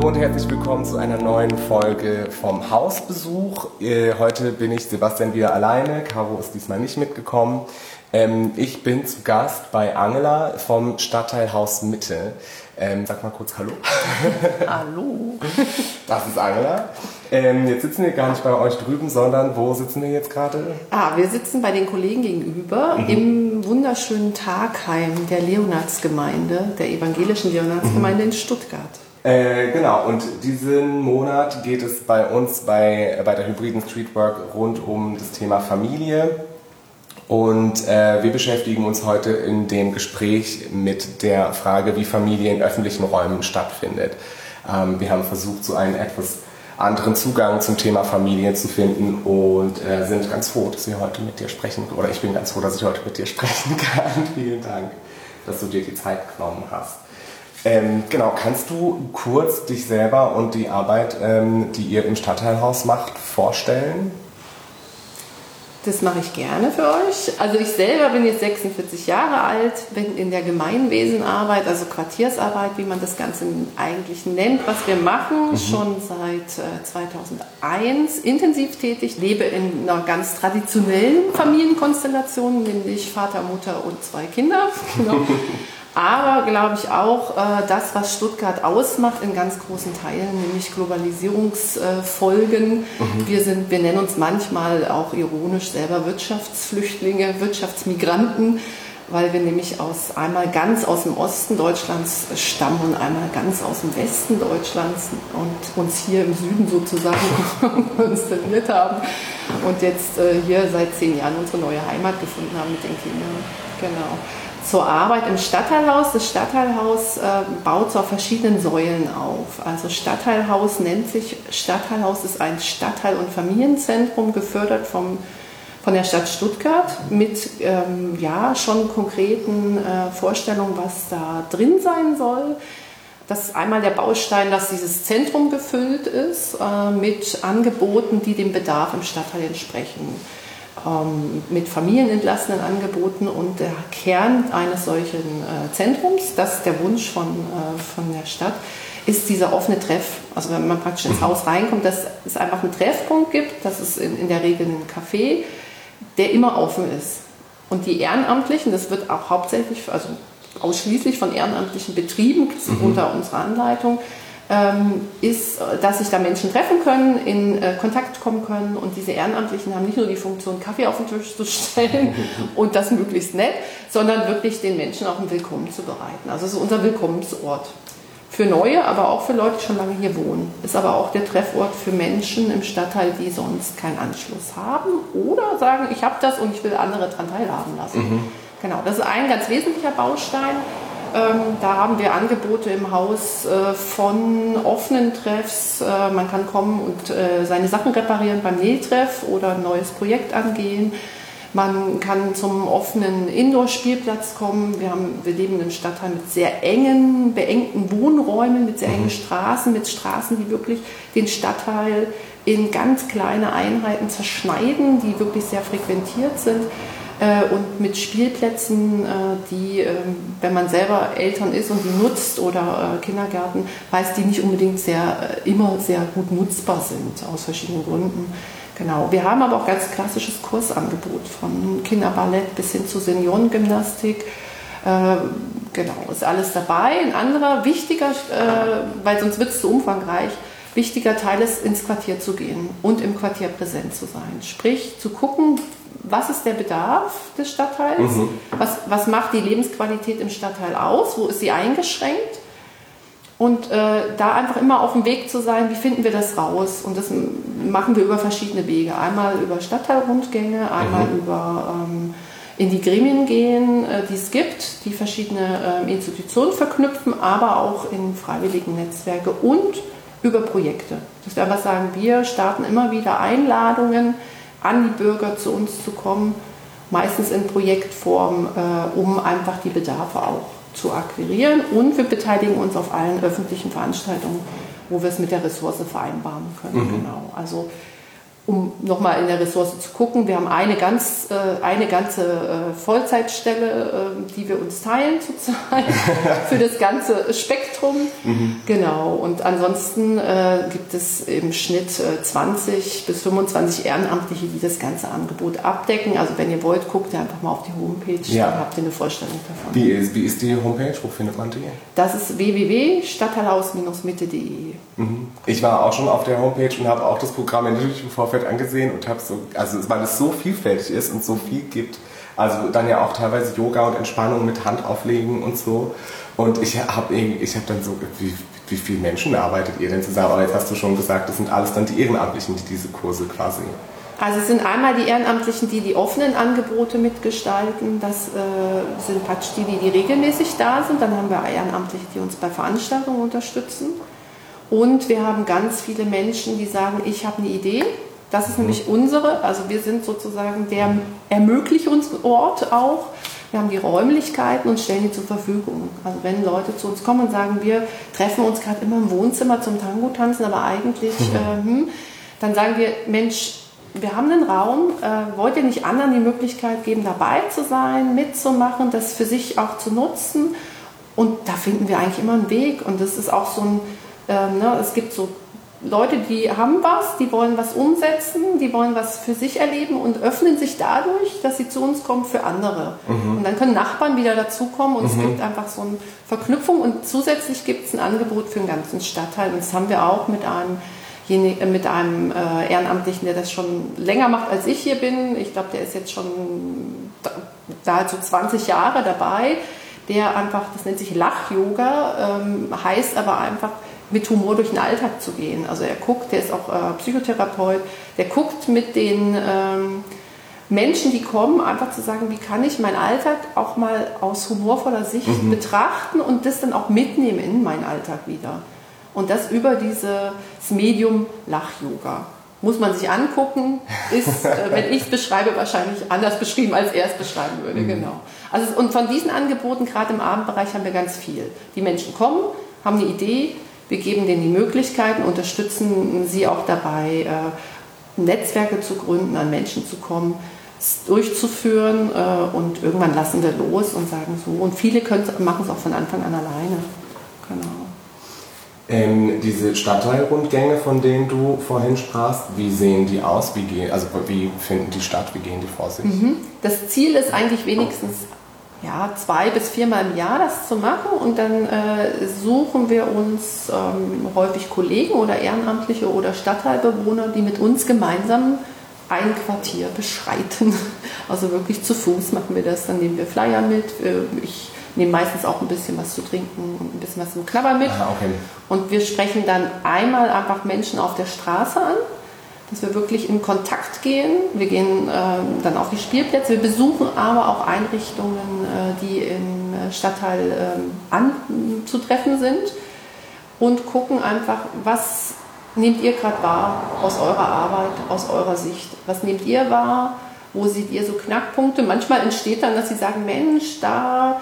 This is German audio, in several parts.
und herzlich willkommen zu einer neuen Folge vom Hausbesuch. Heute bin ich, Sebastian, wieder alleine. Caro ist diesmal nicht mitgekommen. Ich bin zu Gast bei Angela vom Stadtteil Haus Mitte. Sag mal kurz Hallo. Hallo. Das ist Angela. Jetzt sitzen wir gar nicht bei euch drüben, sondern wo sitzen wir jetzt gerade? Wir sitzen bei den Kollegen gegenüber im wunderschönen Tagheim der Leonardsgemeinde, der evangelischen Leonardsgemeinde in Stuttgart. Genau, und diesen Monat geht es bei uns bei der hybriden Streetwork rund um das Thema Familie. Und wir beschäftigen uns heute in dem Gespräch mit der Frage, wie Familie in öffentlichen Räumen stattfindet. Wir haben versucht, so einen etwas anderen Zugang zum Thema Familie zu finden und sind ganz froh, dass wir heute mit dir sprechen, oder ich bin ganz froh, dass ich heute mit dir sprechen kann. Vielen Dank, dass du dir die Zeit genommen hast. Genau, kannst du kurz dich selber und die Arbeit, die ihr im Stadtteilhaus macht, vorstellen? Das mache ich gerne für euch. Also ich selber bin jetzt 46 Jahre alt, bin in der Gemeinwesenarbeit, also Quartiersarbeit, wie man das Ganze eigentlich nennt, was wir machen, schon seit 2001 intensiv tätig, lebe in einer ganz traditionellen Familienkonstellation, nämlich Vater, Mutter und 2 Kinder. Genau. Aber, glaube ich, auch das, was Stuttgart ausmacht, in ganz großen Teilen, nämlich Globalisierungsfolgen. Wir nennen uns manchmal auch ironisch selber Wirtschaftsflüchtlinge, Wirtschaftsmigranten, weil wir nämlich einmal ganz aus dem Osten Deutschlands stammen und einmal ganz aus dem Westen Deutschlands und uns hier im Süden sozusagen konstelliert haben und jetzt hier seit 10 Jahren unsere neue Heimat gefunden haben mit den Kindern. Genau. Zur Arbeit im Stadtteilhaus. Das Stadtteilhaus baut so auf verschiedenen Säulen auf. Also Stadtteilhaus nennt sich, Stadtteilhaus ist ein Stadtteil- und Familienzentrum, gefördert von der Stadt Stuttgart mit schon konkreten Vorstellungen, was da drin sein soll. Das ist einmal der Baustein, dass dieses Zentrum gefüllt ist mit Angeboten, die dem Bedarf im Stadtteil entsprechen. Mit familienentlastenden Angeboten, und der Kern eines solchen Zentrums, das ist der Wunsch von der Stadt, ist dieser offene Treff. Also wenn man praktisch ins Haus reinkommt, dass es einfach einen Treffpunkt gibt, das ist in der Regel ein Café, der immer offen ist. Und die Ehrenamtlichen, das wird auch hauptsächlich, also ausschließlich von Ehrenamtlichen betrieben, unter unserer Anleitung, ist, dass sich da Menschen treffen können, in Kontakt kommen können, und diese Ehrenamtlichen haben nicht nur die Funktion, Kaffee auf den Tisch zu stellen und das möglichst nett, sondern wirklich den Menschen auch ein Willkommen zu bereiten. Also es ist unser Willkommensort für Neue, aber auch für Leute, die schon lange hier wohnen. Ist aber auch der Treffort für Menschen im Stadtteil, die sonst keinen Anschluss haben oder sagen, ich habe das und ich will andere daran teilhaben lassen. Genau, das ist ein ganz wesentlicher Baustein. Da haben wir Angebote im Haus von offenen Treffs. Man kann kommen und seine Sachen reparieren beim Nähtreff oder ein neues Projekt angehen. Man kann zum offenen Indoor-Spielplatz kommen. Wir leben in einem Stadtteil mit sehr beengten Wohnräumen, mit sehr engen Straßen, mit Straßen, die wirklich den Stadtteil in ganz kleine Einheiten zerschneiden, die wirklich sehr frequentiert sind. Und mit Spielplätzen, die, wenn man selber Eltern ist und die nutzt oder Kindergärten, weiß, die nicht unbedingt immer sehr gut nutzbar sind, aus verschiedenen Gründen. Genau. Wir haben aber auch ganz klassisches Kursangebot, von Kinderballett bis hin zu Seniorengymnastik. Genau, ist alles dabei. Ein anderer wichtiger, weil sonst wird es zu umfangreich, wichtiger Teil ist, ins Quartier zu gehen und im Quartier präsent zu sein. Sprich, zu gucken, was ist der Bedarf des Stadtteils, was macht die Lebensqualität im Stadtteil aus, wo ist sie eingeschränkt, und da einfach immer auf dem Weg zu sein, wie finden wir das raus, und das machen wir über verschiedene Wege, einmal über Stadtteilrundgänge, einmal über in die Gremien gehen, die es gibt, die verschiedene Institutionen verknüpfen, aber auch in freiwilligen Netzwerke und über Projekte. Dass wir einfach sagen, wir starten immer wieder Einladungen an die Bürger, zu uns zu kommen, meistens in Projektform, um einfach die Bedarfe auch zu akquirieren. Und wir beteiligen uns auf allen öffentlichen Veranstaltungen, wo wir es mit der Ressource vereinbaren können. Genau. Also um nochmal in der Ressource zu gucken. Wir haben eine ganze Vollzeitstelle, die wir uns teilen sozusagen für das ganze Spektrum. Genau. Und ansonsten gibt es im Schnitt 20 bis 25 Ehrenamtliche, die das ganze Angebot abdecken. Also wenn ihr wollt, guckt ihr einfach mal auf die Homepage, dann habt ihr eine Vorstellung davon. Wie ist die Homepage? Wo findet man die? Das ist www.stadtteilhaus-mitte.de. Ich war auch schon auf der Homepage und habe auch das Programm natürlich im Vorfeld angesehen und habe weil es so vielfältig ist und so viel gibt, also dann ja auch teilweise Yoga und Entspannung mit Handauflegen und so. Und ich hab dann so, wie viele Menschen arbeitet ihr denn zusammen? Aber jetzt hast du schon gesagt, das sind alles dann die Ehrenamtlichen, die diese Kurse quasi. Also es sind einmal die Ehrenamtlichen, die offenen Angebote mitgestalten. Das sind praktisch die regelmäßig da sind. Dann haben wir Ehrenamtliche, die uns bei Veranstaltungen unterstützen. Und wir haben ganz viele Menschen, die sagen, ich habe eine Idee. Das ist nämlich unsere, also wir sind sozusagen der Ermöglichungsort auch. Wir haben die Räumlichkeiten und stellen die zur Verfügung. Also wenn Leute zu uns kommen und sagen, wir treffen uns gerade immer im Wohnzimmer zum Tango tanzen, aber eigentlich, dann sagen wir, Mensch, wir haben einen Raum, wollt ihr nicht anderen die Möglichkeit geben, dabei zu sein, mitzumachen, das für sich auch zu nutzen? Und da finden wir eigentlich immer einen Weg. Und das ist auch so ein, es gibt so Leute, die haben was, die wollen was umsetzen, die wollen was für sich erleben und öffnen sich dadurch, dass sie zu uns kommen, für andere. Und dann können Nachbarn wieder dazukommen und es gibt einfach so eine Verknüpfung und zusätzlich gibt es ein Angebot für den ganzen Stadtteil. Und das haben wir auch mit einem Ehrenamtlichen, der das schon länger macht, als ich hier bin. Ich glaube, der ist jetzt schon so 20 Jahre dabei, der einfach, das nennt sich Lach-Yoga, heißt aber einfach, mit Humor durch den Alltag zu gehen. Also er guckt, der ist auch Psychotherapeut, der guckt mit den Menschen, die kommen, einfach zu sagen, wie kann ich meinen Alltag auch mal aus humorvoller Sicht betrachten und das dann auch mitnehmen in meinen Alltag wieder. Und das über dieses Medium Lach-Yoga. Muss man sich angucken, ist, wenn ich es beschreibe, wahrscheinlich anders beschrieben, als er es beschreiben würde. Genau. Also, und von diesen Angeboten, gerade im Abendbereich, haben wir ganz viel. Die Menschen kommen, haben eine Idee, wir geben denen die Möglichkeiten, unterstützen sie auch dabei, Netzwerke zu gründen, an Menschen zu kommen, es durchzuführen und irgendwann lassen wir los und sagen so. Und viele machen es auch von Anfang an alleine. Genau. Diese Stadtteilrundgänge, von denen du vorhin sprachst, wie sehen die aus? Wie finden die statt? Wie gehen die vor sich? Das Ziel ist eigentlich wenigstens 2 bis 4 Mal im Jahr das zu machen und dann suchen wir uns häufig Kollegen oder Ehrenamtliche oder Stadtteilbewohner, die mit uns gemeinsam ein Quartier beschreiten. Also wirklich zu Fuß machen wir das, dann nehmen wir Flyer mit. Ich nehme meistens auch ein bisschen was zu trinken und ein bisschen was zum Knabbern mit. Okay. Und wir sprechen dann einmal einfach Menschen auf der Straße an, dass wir wirklich in Kontakt gehen. Wir gehen dann auf die Spielplätze. Wir besuchen aber auch Einrichtungen, die im Stadtteil anzutreffen sind und gucken einfach, was nehmt ihr gerade wahr aus eurer Arbeit, aus eurer Sicht? Was nehmt ihr wahr? Wo seht ihr so Knackpunkte? Manchmal entsteht dann, dass sie sagen, Mensch, da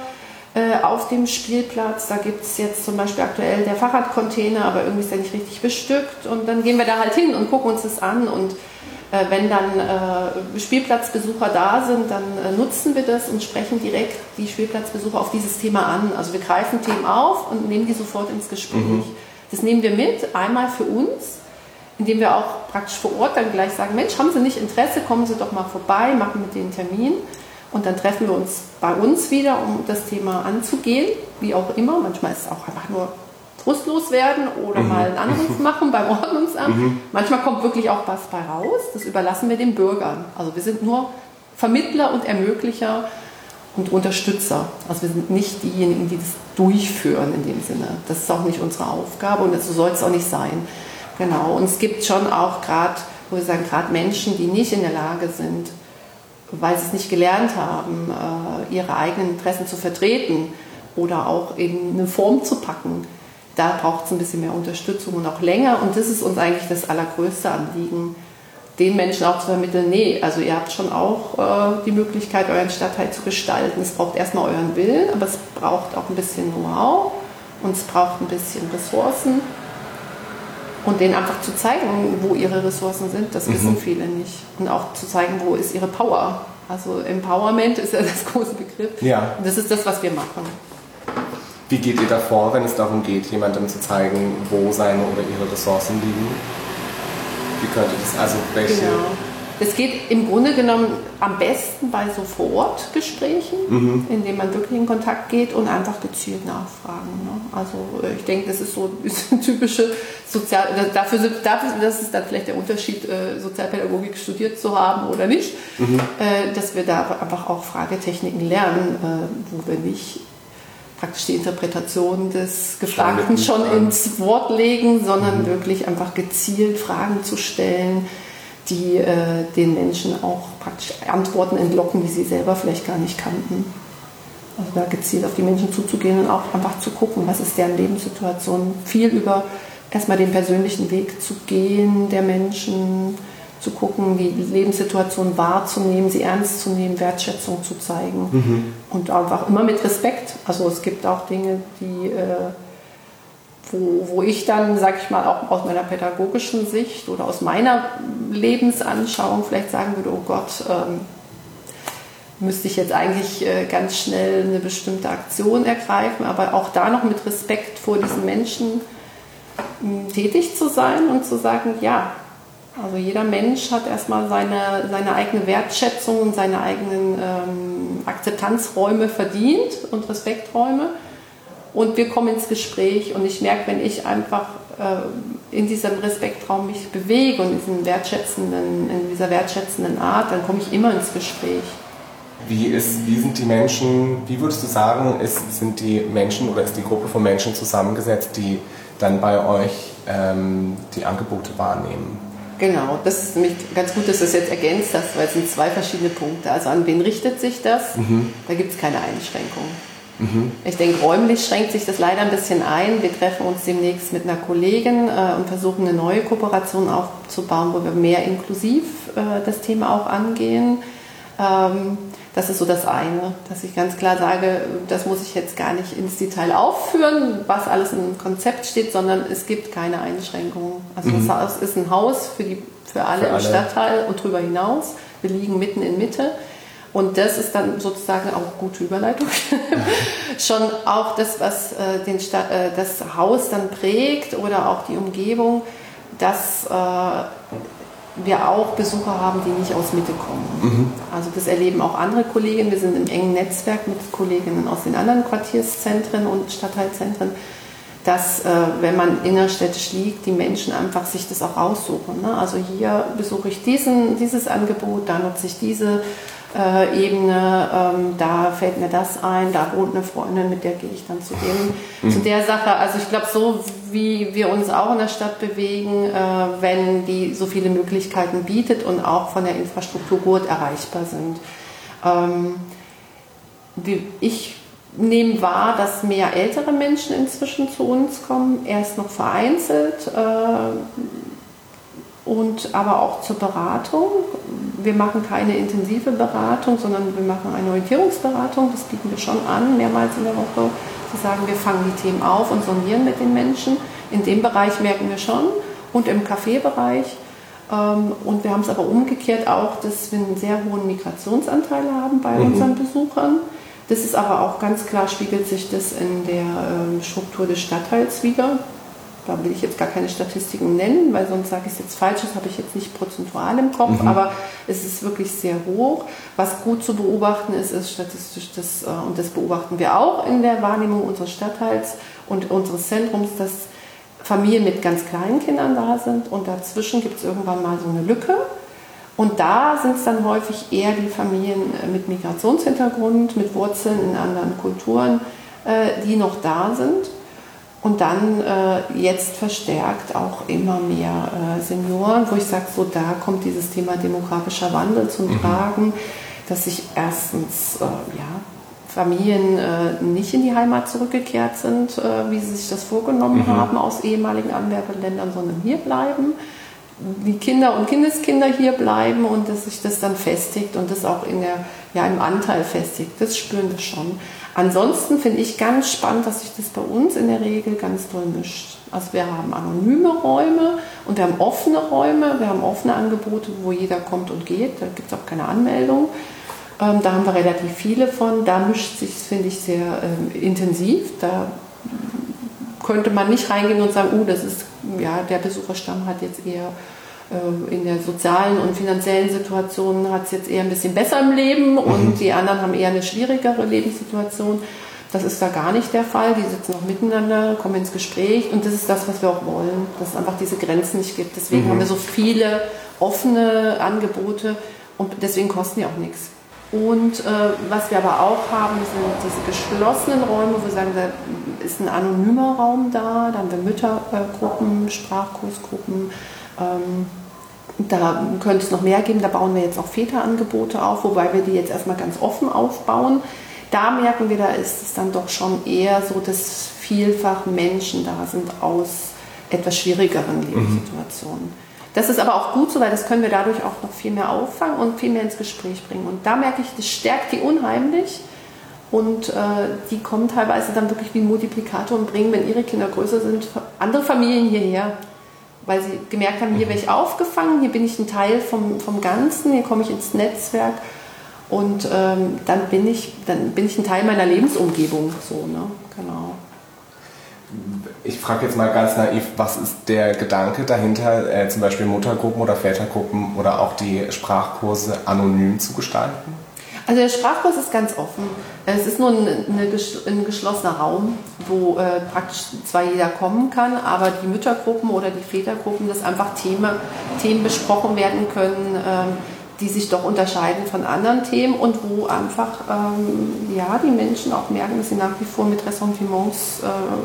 auf dem Spielplatz, da gibt es jetzt zum Beispiel aktuell der Fahrradcontainer, aber irgendwie ist der nicht richtig bestückt und dann gehen wir da halt hin und gucken uns das an und wenn dann Spielplatzbesucher da sind, dann nutzen wir das und sprechen direkt die Spielplatzbesucher auf dieses Thema an. Also wir greifen Themen auf und nehmen die sofort ins Gespräch. Das nehmen wir mit, einmal für uns, indem wir auch praktisch vor Ort dann gleich sagen, Mensch, haben Sie nicht Interesse, kommen Sie doch mal vorbei, machen mit denen Termin. Und dann treffen wir uns bei uns wieder, um das Thema anzugehen, wie auch immer. Manchmal ist es auch einfach nur frustlos werden oder mal einen Anruf machen beim Ordnungsamt. Manchmal kommt wirklich auch was bei raus. Das überlassen wir den Bürgern. Also wir sind nur Vermittler und Ermöglicher und Unterstützer. Also wir sind nicht diejenigen, die das durchführen in dem Sinne. Das ist auch nicht unsere Aufgabe und so soll es auch nicht sein. Genau. Und es gibt schon auch gerade, wo wir sagen, gerade Menschen, die nicht in der Lage sind, weil sie es nicht gelernt haben, ihre eigenen Interessen zu vertreten oder auch in eine Form zu packen. Da braucht es ein bisschen mehr Unterstützung und auch länger. Und das ist uns eigentlich das allergrößte Anliegen, den Menschen auch zu vermitteln, nee, also ihr habt schon auch die Möglichkeit, euren Stadtteil zu gestalten. Es braucht erstmal euren Willen, aber es braucht auch ein bisschen Know-how und es braucht ein bisschen Ressourcen. Und denen einfach zu zeigen, wo ihre Ressourcen sind, das wissen viele nicht. Und auch zu zeigen, wo ist ihre Power. Also Empowerment ist ja das große Begriff. Ja. Und das ist das, was wir machen. Wie geht ihr davor, wenn es darum geht, jemandem zu zeigen, wo seine oder ihre Ressourcen liegen? Wie könnte das, also welche... Genau. Es geht im Grunde genommen am besten bei so Vor-Ort-Gesprächen, in denen man wirklich in Kontakt geht und einfach gezielt nachfragen. Ne? Also ich denke, das ist so eine typische das ist dann vielleicht der Unterschied, Sozialpädagogik studiert zu haben oder nicht, dass wir da einfach auch Fragetechniken lernen, wo wir nicht praktisch die Interpretation des Gefragten schon ins Wort legen, sondern wirklich einfach gezielt Fragen zu stellen, die den Menschen auch praktisch Antworten entlocken, die sie selber vielleicht gar nicht kannten. Also da gezielt auf die Menschen zuzugehen und auch einfach zu gucken, was ist deren Lebenssituation. Viel über erstmal den persönlichen Weg zu gehen der Menschen, zu gucken, die Lebenssituation wahrzunehmen, sie ernst zu nehmen, Wertschätzung zu zeigen. Und einfach immer mit Respekt. Also es gibt auch Dinge, die... Wo ich dann, sag ich mal, auch aus meiner pädagogischen Sicht oder aus meiner Lebensanschauung vielleicht sagen würde, oh Gott, müsste ich jetzt eigentlich ganz schnell eine bestimmte Aktion ergreifen, aber auch da noch mit Respekt vor diesen Menschen tätig zu sein und zu sagen, ja, also jeder Mensch hat erstmal seine eigene Wertschätzung und seine eigenen Akzeptanzräume verdient und Respekträume. Und wir kommen ins Gespräch und ich merke, wenn ich einfach in diesem Respektraum mich bewege und in dieser wertschätzenden Art, dann komme ich immer ins Gespräch. Wie sind die Menschen, wie würdest du sagen, sind die Menschen oder ist die Gruppe von Menschen zusammengesetzt, die dann bei euch die Angebote wahrnehmen? Genau, das ist nämlich ganz gut, dass du es jetzt ergänzt hast, weil es sind zwei verschiedene Punkte. Also an wen richtet sich das? Da gibt es keine Einschränkung. Ich denke, räumlich schränkt sich das leider ein bisschen ein. Wir treffen uns demnächst mit einer Kollegin und versuchen eine neue Kooperation aufzubauen, wo wir mehr inklusiv das Thema auch angehen. Das ist so das eine, dass ich ganz klar sage, das muss ich jetzt gar nicht ins Detail aufführen, was alles im Konzept steht, sondern es gibt keine Einschränkungen. Also das Haus ist ein Haus für alle im Stadtteil und darüber hinaus. Wir liegen mitten in Mitte. Und das ist dann sozusagen auch gute Überleitung. Schon auch das, was das Haus dann prägt oder auch die Umgebung, dass wir auch Besucher haben, die nicht aus Mitte kommen. Also das erleben auch andere Kollegen. Wir sind im engen Netzwerk mit Kolleginnen aus den anderen Quartierszentren und Stadtteilzentren, dass, wenn man innerstädtisch liegt, die Menschen einfach sich das auch aussuchen. Ne? Also hier besuche ich dieses Angebot, da nutze ich diese Ebene, da fällt mir das ein, da wohnt eine Freundin, mit der gehe ich dann zu der Sache. Also ich glaube, so wie wir uns auch in der Stadt bewegen, wenn die so viele Möglichkeiten bietet und auch von der Infrastruktur gut erreichbar sind. Ich nehme wahr, dass mehr ältere Menschen inzwischen zu uns kommen, erst noch vereinzelt, und aber auch zur Beratung. Wir machen keine intensive Beratung, sondern wir machen eine Orientierungsberatung. Das bieten wir schon an, mehrmals in der Woche. Zu sagen, wir fangen die Themen auf und sondieren mit den Menschen. In dem Bereich merken wir schon und im Kaffeebereich. Und wir haben es aber umgekehrt auch, dass wir einen sehr hohen Migrationsanteil haben bei unseren Besuchern. Das ist aber auch ganz klar, spiegelt sich das in der Struktur des Stadtteils wider. Da will ich jetzt gar keine Statistiken nennen, weil sonst sage ich es jetzt falsch, das habe ich jetzt nicht prozentual im Kopf, aber es ist wirklich sehr hoch. Was gut zu beobachten ist statistisch, und das beobachten wir auch in der Wahrnehmung unseres Stadtteils und unseres Zentrums, dass Familien mit ganz kleinen Kindern da sind und dazwischen gibt es irgendwann mal so eine Lücke. Und da sind es dann häufig eher die Familien mit Migrationshintergrund, mit Wurzeln in anderen Kulturen, die noch da sind. Und dann jetzt verstärkt auch immer mehr Senioren, wo ich sage, so da kommt dieses Thema demografischer Wandel zum Tragen, dass sich erstens Familien nicht in die Heimat zurückgekehrt sind, wie sie sich das vorgenommen haben aus ehemaligen Anwerbeländern, sondern hier bleiben. die Kinder und Kindeskinder hier bleiben und dass sich das dann festigt und das auch im Anteil festigt. Das spüren wir schon. Ansonsten finde ich ganz spannend, dass sich das bei uns in der Regel ganz toll mischt. Also wir haben anonyme Räume und wir haben offene Räume, wir haben offene Angebote, wo jeder kommt und geht. Da gibt es auch keine Anmeldung. Da haben wir relativ viele von. Da mischt sich, finde ich, sehr intensiv. Da könnte man nicht reingehen und sagen, das ist, der Besucherstamm hat jetzt eher in der sozialen und finanziellen Situation hat es jetzt eher ein bisschen besser im Leben und die anderen haben eher eine schwierigere Lebenssituation. Das ist da gar nicht der Fall. Die sitzen auch miteinander, kommen ins Gespräch und das ist das, was wir auch wollen, dass es einfach diese Grenzen nicht gibt. Deswegen haben wir so viele offene Angebote und deswegen kosten die auch nichts. Und was wir aber auch haben, sind diese geschlossenen Räume, wo wir sagen, da ist ein anonymer Raum da haben wir Müttergruppen, Sprachkursgruppen. Da könnte es noch mehr geben, da bauen wir jetzt auch Väterangebote auf, wobei wir die jetzt erstmal ganz offen aufbauen. Da merken wir, da ist es dann doch schon eher so, dass vielfach Menschen da sind aus etwas schwierigeren Lebenssituationen. Das ist aber auch gut so, weil das können wir dadurch auch noch viel mehr auffangen und viel mehr ins Gespräch bringen. Und da merke ich, das stärkt die unheimlich und die kommen teilweise dann wirklich wie ein Multiplikator und bringen, wenn ihre Kinder größer sind, andere Familien hierher. Weil sie gemerkt haben, hier werde ich aufgefangen, hier bin ich ein Teil vom Ganzen, hier komme ich ins Netzwerk und dann bin ich ein Teil meiner Lebensumgebung. So, ne? Genau. Ich frage jetzt mal ganz naiv, was ist der Gedanke dahinter, zum Beispiel Muttergruppen oder Vätergruppen oder auch die Sprachkurse anonym zu gestalten? Also der Sprachkurs ist ganz offen. Es ist nur ein geschlossener Raum, wo praktisch zwar jeder kommen kann, aber die Müttergruppen oder die Vätergruppen, dass einfach Themen besprochen werden können, die sich doch unterscheiden von anderen Themen und wo einfach die Menschen auch merken, dass sie nach wie vor mit Ressentiments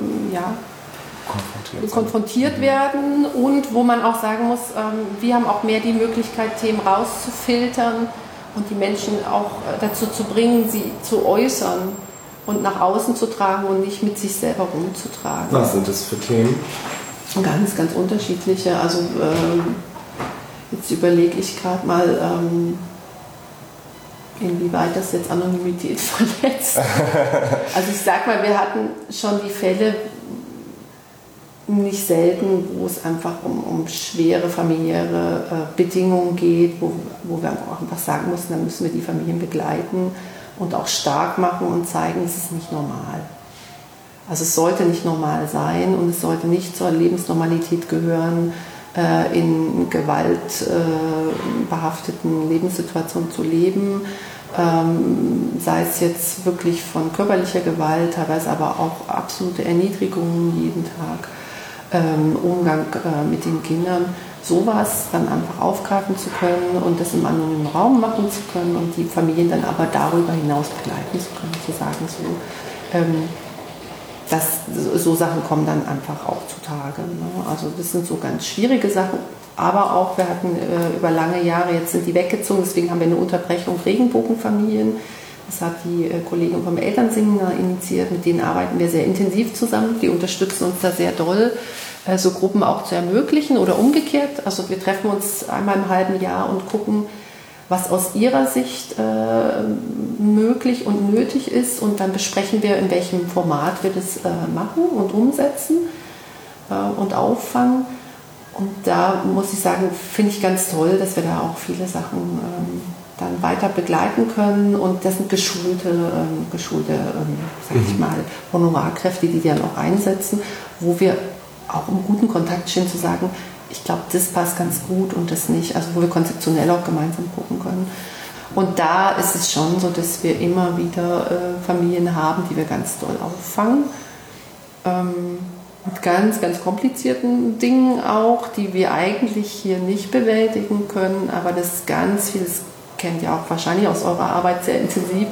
konfrontiert werden und wo man auch sagen muss, wir haben auch mehr die Möglichkeit, Themen rauszufiltern und die Menschen auch dazu zu bringen, sie zu äußern und nach außen zu tragen und nicht mit sich selber rumzutragen. Was sind das für Themen? Ganz, ganz unterschiedliche. Also jetzt überlege ich gerade mal, inwieweit das jetzt Anonymität verletzt. Also ich sag mal, wir hatten schon die Fälle nicht selten, wo es einfach um schwere familiäre Bedingungen geht, wo wir auch einfach sagen mussten, dann müssen wir die Familien begleiten und auch stark machen und zeigen, es ist nicht normal. Also es sollte nicht normal sein und es sollte nicht zur Lebensnormalität gehören, in gewaltbehafteten Lebenssituationen zu leben, sei es jetzt wirklich von körperlicher Gewalt, teilweise aber auch absolute Erniedrigungen jeden Tag, Umgang mit den Kindern, sowas dann einfach aufgreifen zu können und das im anonymen Raum machen zu können und die Familien dann aber darüber hinaus begleiten zu können, zu sagen, so Sachen kommen dann einfach auch zutage. Ne? Also das sind so ganz schwierige Sachen, aber auch wir hatten über lange Jahre, jetzt sind die weggezogen, deswegen haben wir eine Unterbrechung Regenbogenfamilien. Das hat die Kollegin vom Elternsingen initiiert, mit denen arbeiten wir sehr intensiv zusammen, die unterstützen uns da sehr doll, so Gruppen auch zu ermöglichen oder umgekehrt. Also wir treffen uns einmal im halben Jahr und gucken, was aus ihrer Sicht möglich und nötig ist und dann besprechen wir, in welchem Format wir das machen und umsetzen und auffangen. Und da muss ich sagen, finde ich ganz toll, dass wir da auch viele Sachen dann weiter begleiten können und das sind geschulte sag ich mal, Honorarkräfte, die dann auch einsetzen, wo wir auch im guten Kontakt stehen zu sagen, ich glaube, das passt ganz gut und das nicht, also wo wir konzeptionell auch gemeinsam gucken können. Und da ist es schon so, dass wir immer wieder Familien haben, die wir ganz doll auffangen, mit ganz, ganz komplizierten Dingen auch, die wir eigentlich hier nicht bewältigen können, aber das ganz viel, das kennt ihr auch wahrscheinlich aus eurer Arbeit sehr intensiv,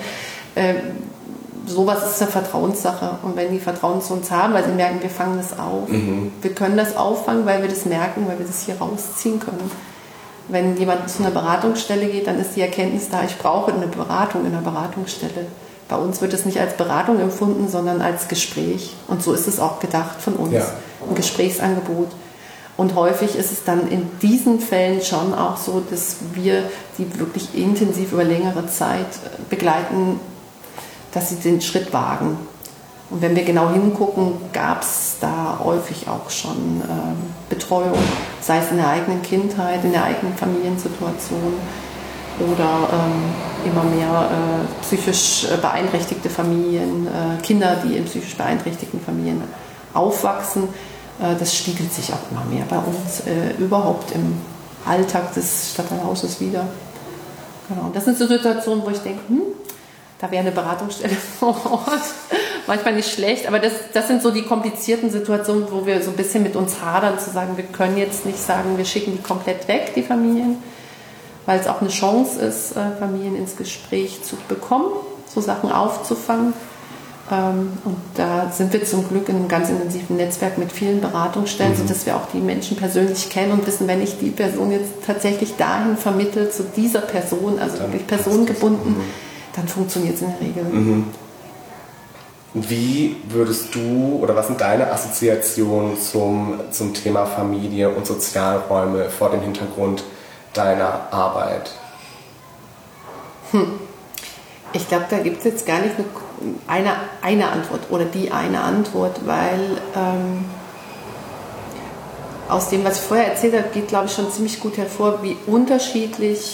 sowas ist eine Vertrauenssache. Und wenn die Vertrauen zu uns haben, weil sie merken, wir fangen das auf, wir können das auffangen, weil wir das merken, weil wir das hier rausziehen können. Wenn jemand zu einer Beratungsstelle geht, dann ist die Erkenntnis da, ich brauche eine Beratung in einer Beratungsstelle. Bei uns wird es nicht als Beratung empfunden, sondern als Gespräch. Und so ist es auch gedacht von uns, ein Gesprächsangebot. Und häufig ist es dann in diesen Fällen schon auch so, dass wir die wirklich intensiv über längere Zeit begleiten, dass sie den Schritt wagen. Und wenn wir genau hingucken, gab es da häufig auch schon Betreuung, sei es in der eigenen Kindheit, in der eigenen Familiensituation oder immer mehr psychisch beeinträchtigte Familien, Kinder, die in psychisch beeinträchtigten Familien aufwachsen. Das spiegelt sich auch immer mehr bei uns überhaupt im Alltag des Stadtteilhauses wieder. Genau. Das sind so Situationen, wo ich denke, da wäre eine Beratungsstelle vor Ort manchmal nicht schlecht, aber das sind so die komplizierten Situationen, wo wir so ein bisschen mit uns hadern, zu sagen, wir können jetzt nicht sagen, wir schicken die komplett weg, die Familien, weil es auch eine Chance ist, Familien ins Gespräch zu bekommen, so Sachen aufzufangen. Und da sind wir zum Glück in einem ganz intensiven Netzwerk mit vielen Beratungsstellen, sodass wir auch die Menschen persönlich kennen und wissen, wenn ich die Person jetzt tatsächlich dahin vermittle, zu dieser Person, also wirklich personengebunden, dann funktioniert es in der Regel. Wie würdest du, oder was sind deine Assoziationen zum Thema Familie und Sozialräume vor dem Hintergrund deiner Arbeit? Ich glaube, da gibt es jetzt gar nicht eine Antwort oder die eine Antwort, weil aus dem, was ich vorher erzählt habe, geht, glaube ich, schon ziemlich gut hervor, wie unterschiedlich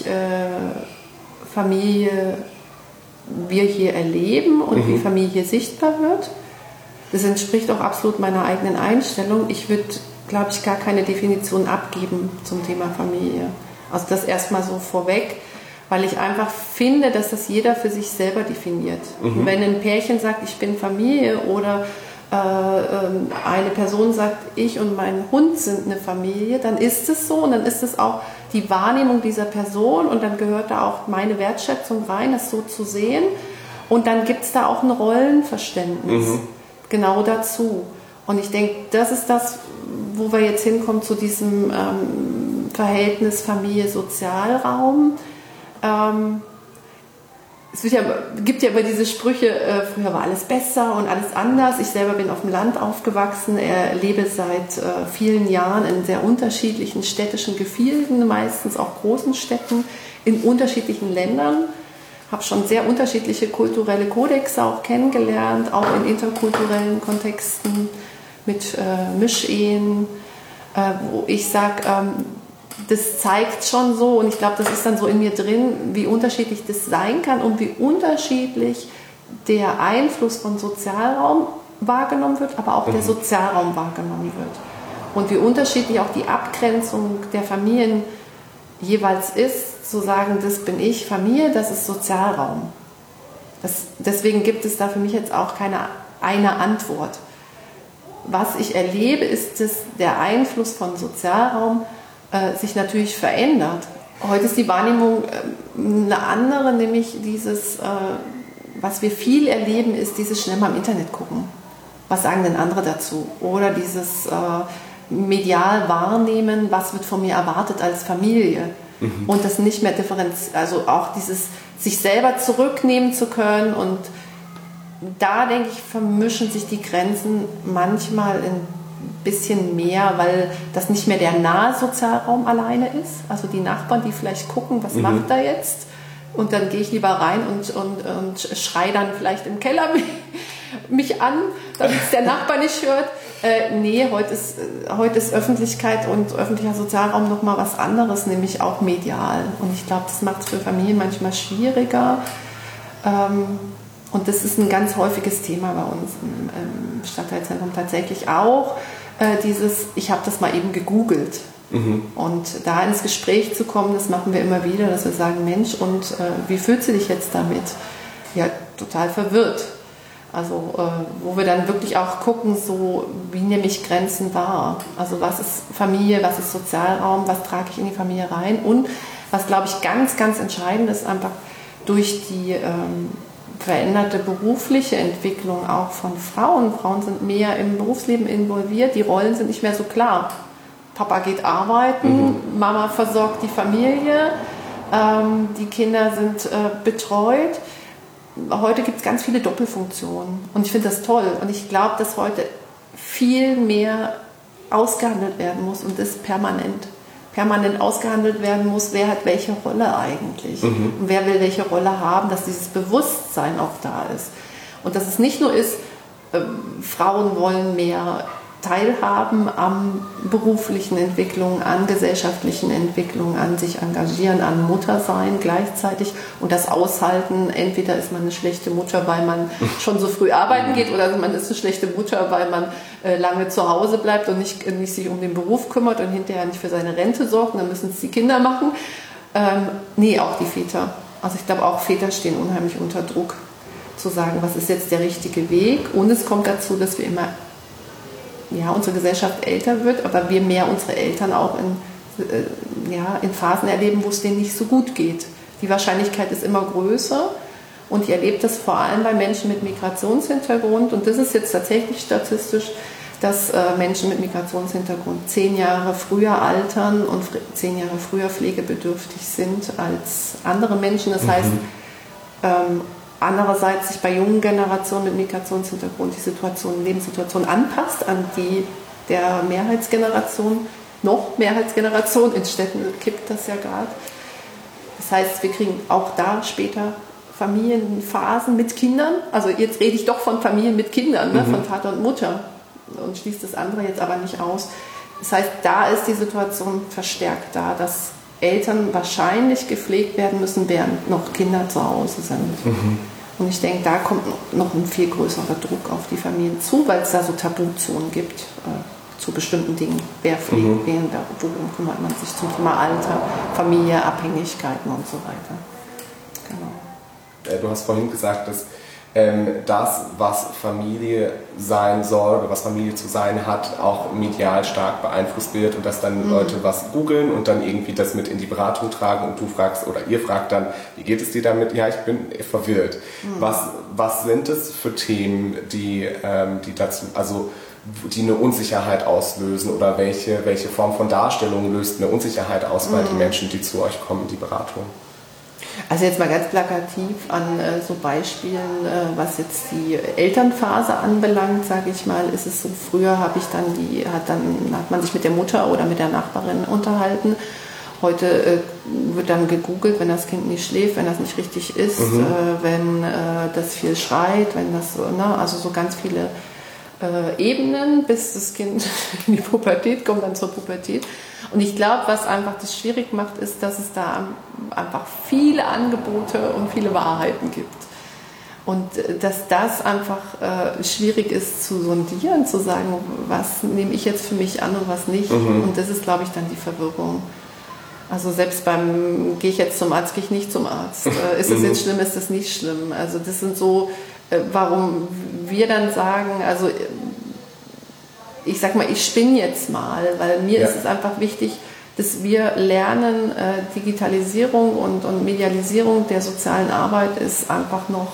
Familie wir hier erleben und wie Familie hier sichtbar wird. Das entspricht auch absolut meiner eigenen Einstellung. Ich würde, glaube ich, gar keine Definition abgeben zum Thema Familie. Also das erstmal so vorweg, weil ich einfach finde, dass das jeder für sich selber definiert. Und wenn ein Pärchen sagt, ich bin Familie, oder eine Person sagt, ich und mein Hund sind eine Familie, dann ist es so und dann ist es auch die Wahrnehmung dieser Person und dann gehört da auch meine Wertschätzung rein, das so zu sehen. Und dann gibt es da auch ein Rollenverständnis genau dazu. Und ich denke, das ist das, wo wir jetzt hinkommen zu diesem Verhältnis Familie-Sozialraum. Es gibt ja immer diese Sprüche, früher war alles besser und alles anders. Ich selber bin auf dem Land aufgewachsen, lebe seit vielen Jahren in sehr unterschiedlichen städtischen Gefilden, meistens auch großen Städten, in unterschiedlichen Ländern. Habe schon sehr unterschiedliche kulturelle Kodexe auch kennengelernt, auch in interkulturellen Kontexten mit Mischehen, wo ich sage, das zeigt schon so, und ich glaube, das ist dann so in mir drin, wie unterschiedlich das sein kann und wie unterschiedlich der Einfluss von Sozialraum wahrgenommen wird, aber auch der Sozialraum wahrgenommen wird. Und wie unterschiedlich auch die Abgrenzung der Familien jeweils ist, zu sagen, das bin ich, Familie, das ist Sozialraum. Deswegen gibt es da für mich jetzt auch keine eine Antwort. Was ich erlebe, ist, dass der Einfluss von Sozialraum sich natürlich verändert. Heute ist die Wahrnehmung eine andere, nämlich dieses, was wir viel erleben, ist dieses schnell mal im Internet gucken. Was sagen denn andere dazu? Oder dieses medial wahrnehmen, was wird von mir erwartet als Familie? Und das nicht mehr also auch dieses sich selber zurücknehmen zu können. Und da, denke ich, vermischen sich die Grenzen manchmal ein bisschen mehr, weil das nicht mehr der nahe Sozialraum alleine ist. Also die Nachbarn, die vielleicht gucken, was macht er jetzt? Und dann gehe ich lieber rein und schreie dann vielleicht im Keller mich an, damit es der Nachbar nicht hört. Nee, heute ist Öffentlichkeit und öffentlicher Sozialraum nochmal was anderes, nämlich auch medial. Und ich glaube, das macht es für Familien manchmal schwieriger. Und das ist ein ganz häufiges Thema bei uns im Stadtteilzentrum tatsächlich auch. Ich habe das mal eben gegoogelt. Und da ins Gespräch zu kommen, das machen wir immer wieder, dass wir sagen, Mensch, und wie fühlst du dich jetzt damit? Ja, total verwirrt. Also wo wir dann wirklich auch gucken, so wie nehme ich Grenzen wahr? Also was ist Familie, was ist Sozialraum, was trage ich in die Familie rein? Und was, glaube ich, ganz, ganz entscheidend ist, einfach durch die veränderte berufliche Entwicklung auch von Frauen. Frauen sind mehr im Berufsleben involviert, die Rollen sind nicht mehr so klar. Papa geht arbeiten, Mama versorgt die Familie, die Kinder sind betreut. Heute gibt es ganz viele Doppelfunktionen und ich finde das toll. Und ich glaube, dass heute viel mehr ausgehandelt werden muss und das permanent ausgehandelt werden muss, wer hat welche Rolle eigentlich und wer will welche Rolle haben, dass dieses Bewusstsein auch da ist. Und dass es nicht nur ist, Frauen wollen mehr teilhaben an beruflichen Entwicklungen, an gesellschaftlichen Entwicklungen, an sich engagieren, an Muttersein gleichzeitig und das aushalten. Entweder ist man eine schlechte Mutter, weil man schon so früh arbeiten geht, oder man ist eine schlechte Mutter, weil man lange zu Hause bleibt und nicht sich um den Beruf kümmert und hinterher nicht für seine Rente sorgt. Und dann müssen es die Kinder machen. Nee, auch die Väter. Also ich glaube, auch Väter stehen unheimlich unter Druck, zu sagen, was ist jetzt der richtige Weg. Und es kommt dazu, dass wir immer unsere Gesellschaft älter wird, aber wir mehr unsere Eltern auch in Phasen erleben, wo es denen nicht so gut geht. Die Wahrscheinlichkeit ist immer größer und ich erlebe das vor allem bei Menschen mit Migrationshintergrund und das ist jetzt tatsächlich statistisch, dass Menschen mit Migrationshintergrund 10 Jahre früher altern und 10 Jahre früher pflegebedürftig sind als andere Menschen. Das heißt, andererseits sich bei jungen Generationen mit Migrationshintergrund die Lebenssituation anpasst an die der Mehrheitsgeneration, in Städten kippt das ja gerade. Das heißt, wir kriegen auch da später Familienphasen mit Kindern, also jetzt rede ich doch von Familien mit Kindern, von Vater und Mutter und schließt das andere jetzt aber nicht aus. Das heißt, da ist die Situation verstärkt da, dass Eltern wahrscheinlich gepflegt werden müssen, während noch Kinder zu Hause sind. Und ich denke, da kommt noch ein viel größerer Druck auf die Familien zu, weil es da so Tabuzonen gibt zu bestimmten Dingen. Wer pflegt wen, worum kümmert man sich zum Thema Alter, Familie, Abhängigkeiten und so weiter. Genau. Du hast vorhin gesagt, dass das, was Familie sein soll oder was Familie zu sein hat, auch medial stark beeinflusst wird und dass dann Leute was googeln und dann irgendwie das mit in die Beratung tragen und du fragst oder ihr fragt dann, wie geht es dir damit? Ja, ich bin verwirrt. Was sind es für Themen, die dazu, also die eine Unsicherheit auslösen oder welche Form von Darstellung löst eine Unsicherheit aus bei den Menschen, die zu euch kommen in die Beratung? Also jetzt mal ganz plakativ an so Beispielen, was jetzt die Elternphase anbelangt, sage ich mal, ist es so, früher hat man sich mit der Mutter oder mit der Nachbarin unterhalten. Heute wird dann gegoogelt, wenn das Kind nicht schläft, wenn das nicht richtig isst, wenn das viel schreit, wenn das, also so ganz viele Ebenen, bis das Kind in die Pubertät kommt, dann zur Pubertät. Und ich glaube, was einfach das schwierig macht, ist, dass es da einfach viele Angebote und viele Wahrheiten gibt. Und dass das einfach schwierig ist zu sondieren, zu sagen, was nehme ich jetzt für mich an und was nicht. Und das ist, glaube ich, dann die Verwirrung. Also selbst gehe ich jetzt zum Arzt, gehe ich nicht zum Arzt. Ist das jetzt schlimm, ist das nicht schlimm? Also das sind so, warum wir dann sagen, also ich sag mal, ich spinne jetzt mal, weil mir ist es einfach wichtig, dass wir lernen, Digitalisierung und Medialisierung der sozialen Arbeit ist einfach noch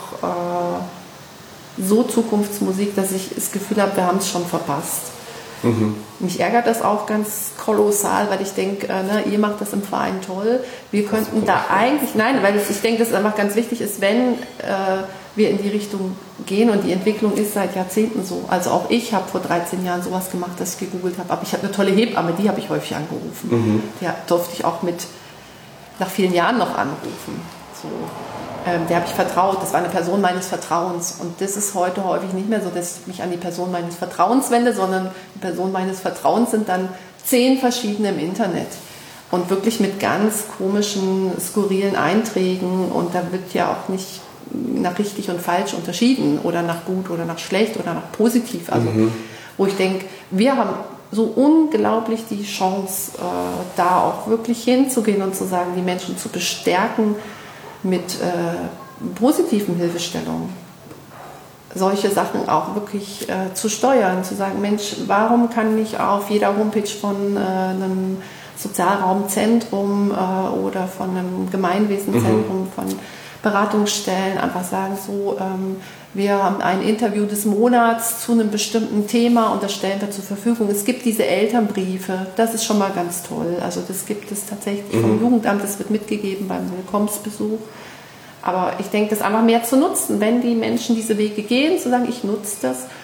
so Zukunftsmusik, dass ich das Gefühl habe, wir haben es schon verpasst. Mich ärgert das auch ganz kolossal, weil ich denke, ihr macht das im Verein toll. Wir könnten da eigentlich, weil ich denke, dass es einfach ganz wichtig ist, wenn wir in die Richtung gehen und die Entwicklung ist seit Jahrzehnten so. Also auch ich habe vor 13 Jahren sowas gemacht, dass ich gegoogelt habe, aber ich habe eine tolle Hebamme, die habe ich häufig angerufen. Die durfte ich auch nach vielen Jahren noch anrufen. So. Der habe ich vertraut, das war eine Person meines Vertrauens und das ist heute häufig nicht mehr so, dass ich mich an die Person meines Vertrauens wende, sondern die Person meines Vertrauens sind dann 10 verschiedene im Internet und wirklich mit ganz komischen, skurrilen Einträgen und da wird ja auch nicht nach richtig und falsch unterschieden oder nach gut oder nach schlecht oder nach positiv, also wo ich denke, wir haben so unglaublich die Chance, da auch wirklich hinzugehen und zu sagen, die Menschen zu bestärken, mit positiven Hilfestellungen solche Sachen auch wirklich zu steuern, zu sagen, Mensch, warum kann ich auf jeder Homepage von einem Sozialraumzentrum oder von einem Gemeinwesenzentrum, von Beratungsstellen einfach sagen, so, wir haben ein Interview des Monats zu einem bestimmten Thema und das stellen wir zur Verfügung. Es gibt diese Elternbriefe, das ist schon mal ganz toll. Also das gibt es tatsächlich vom Jugendamt, das wird mitgegeben beim Willkommensbesuch. Aber ich denke, das einfach mehr zu nutzen, wenn die Menschen diese Wege gehen, zu sagen, ich nutze das.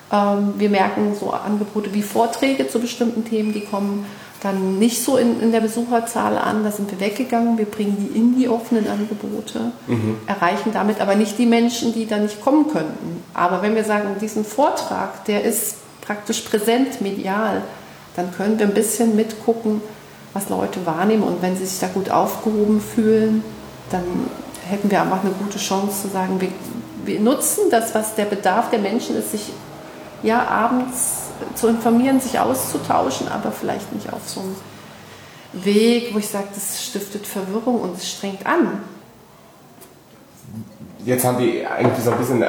Wir merken so Angebote wie Vorträge zu bestimmten Themen, die kommen dann nicht so in der Besucherzahl an. Da sind wir weggegangen. Wir bringen die in die offenen Angebote, erreichen damit aber nicht die Menschen, die da nicht kommen könnten. Aber wenn wir sagen, diesen Vortrag, der ist praktisch präsent, medial, dann können wir ein bisschen mitgucken, was Leute wahrnehmen. Und wenn sie sich da gut aufgehoben fühlen, dann hätten wir einfach eine gute Chance zu sagen, wir nutzen das, was der Bedarf der Menschen ist, sich abends zu informieren, sich auszutauschen, aber vielleicht nicht auf so einem Weg, wo ich sage, das stiftet Verwirrung und es strengt an. Jetzt haben wir eigentlich so ein bisschen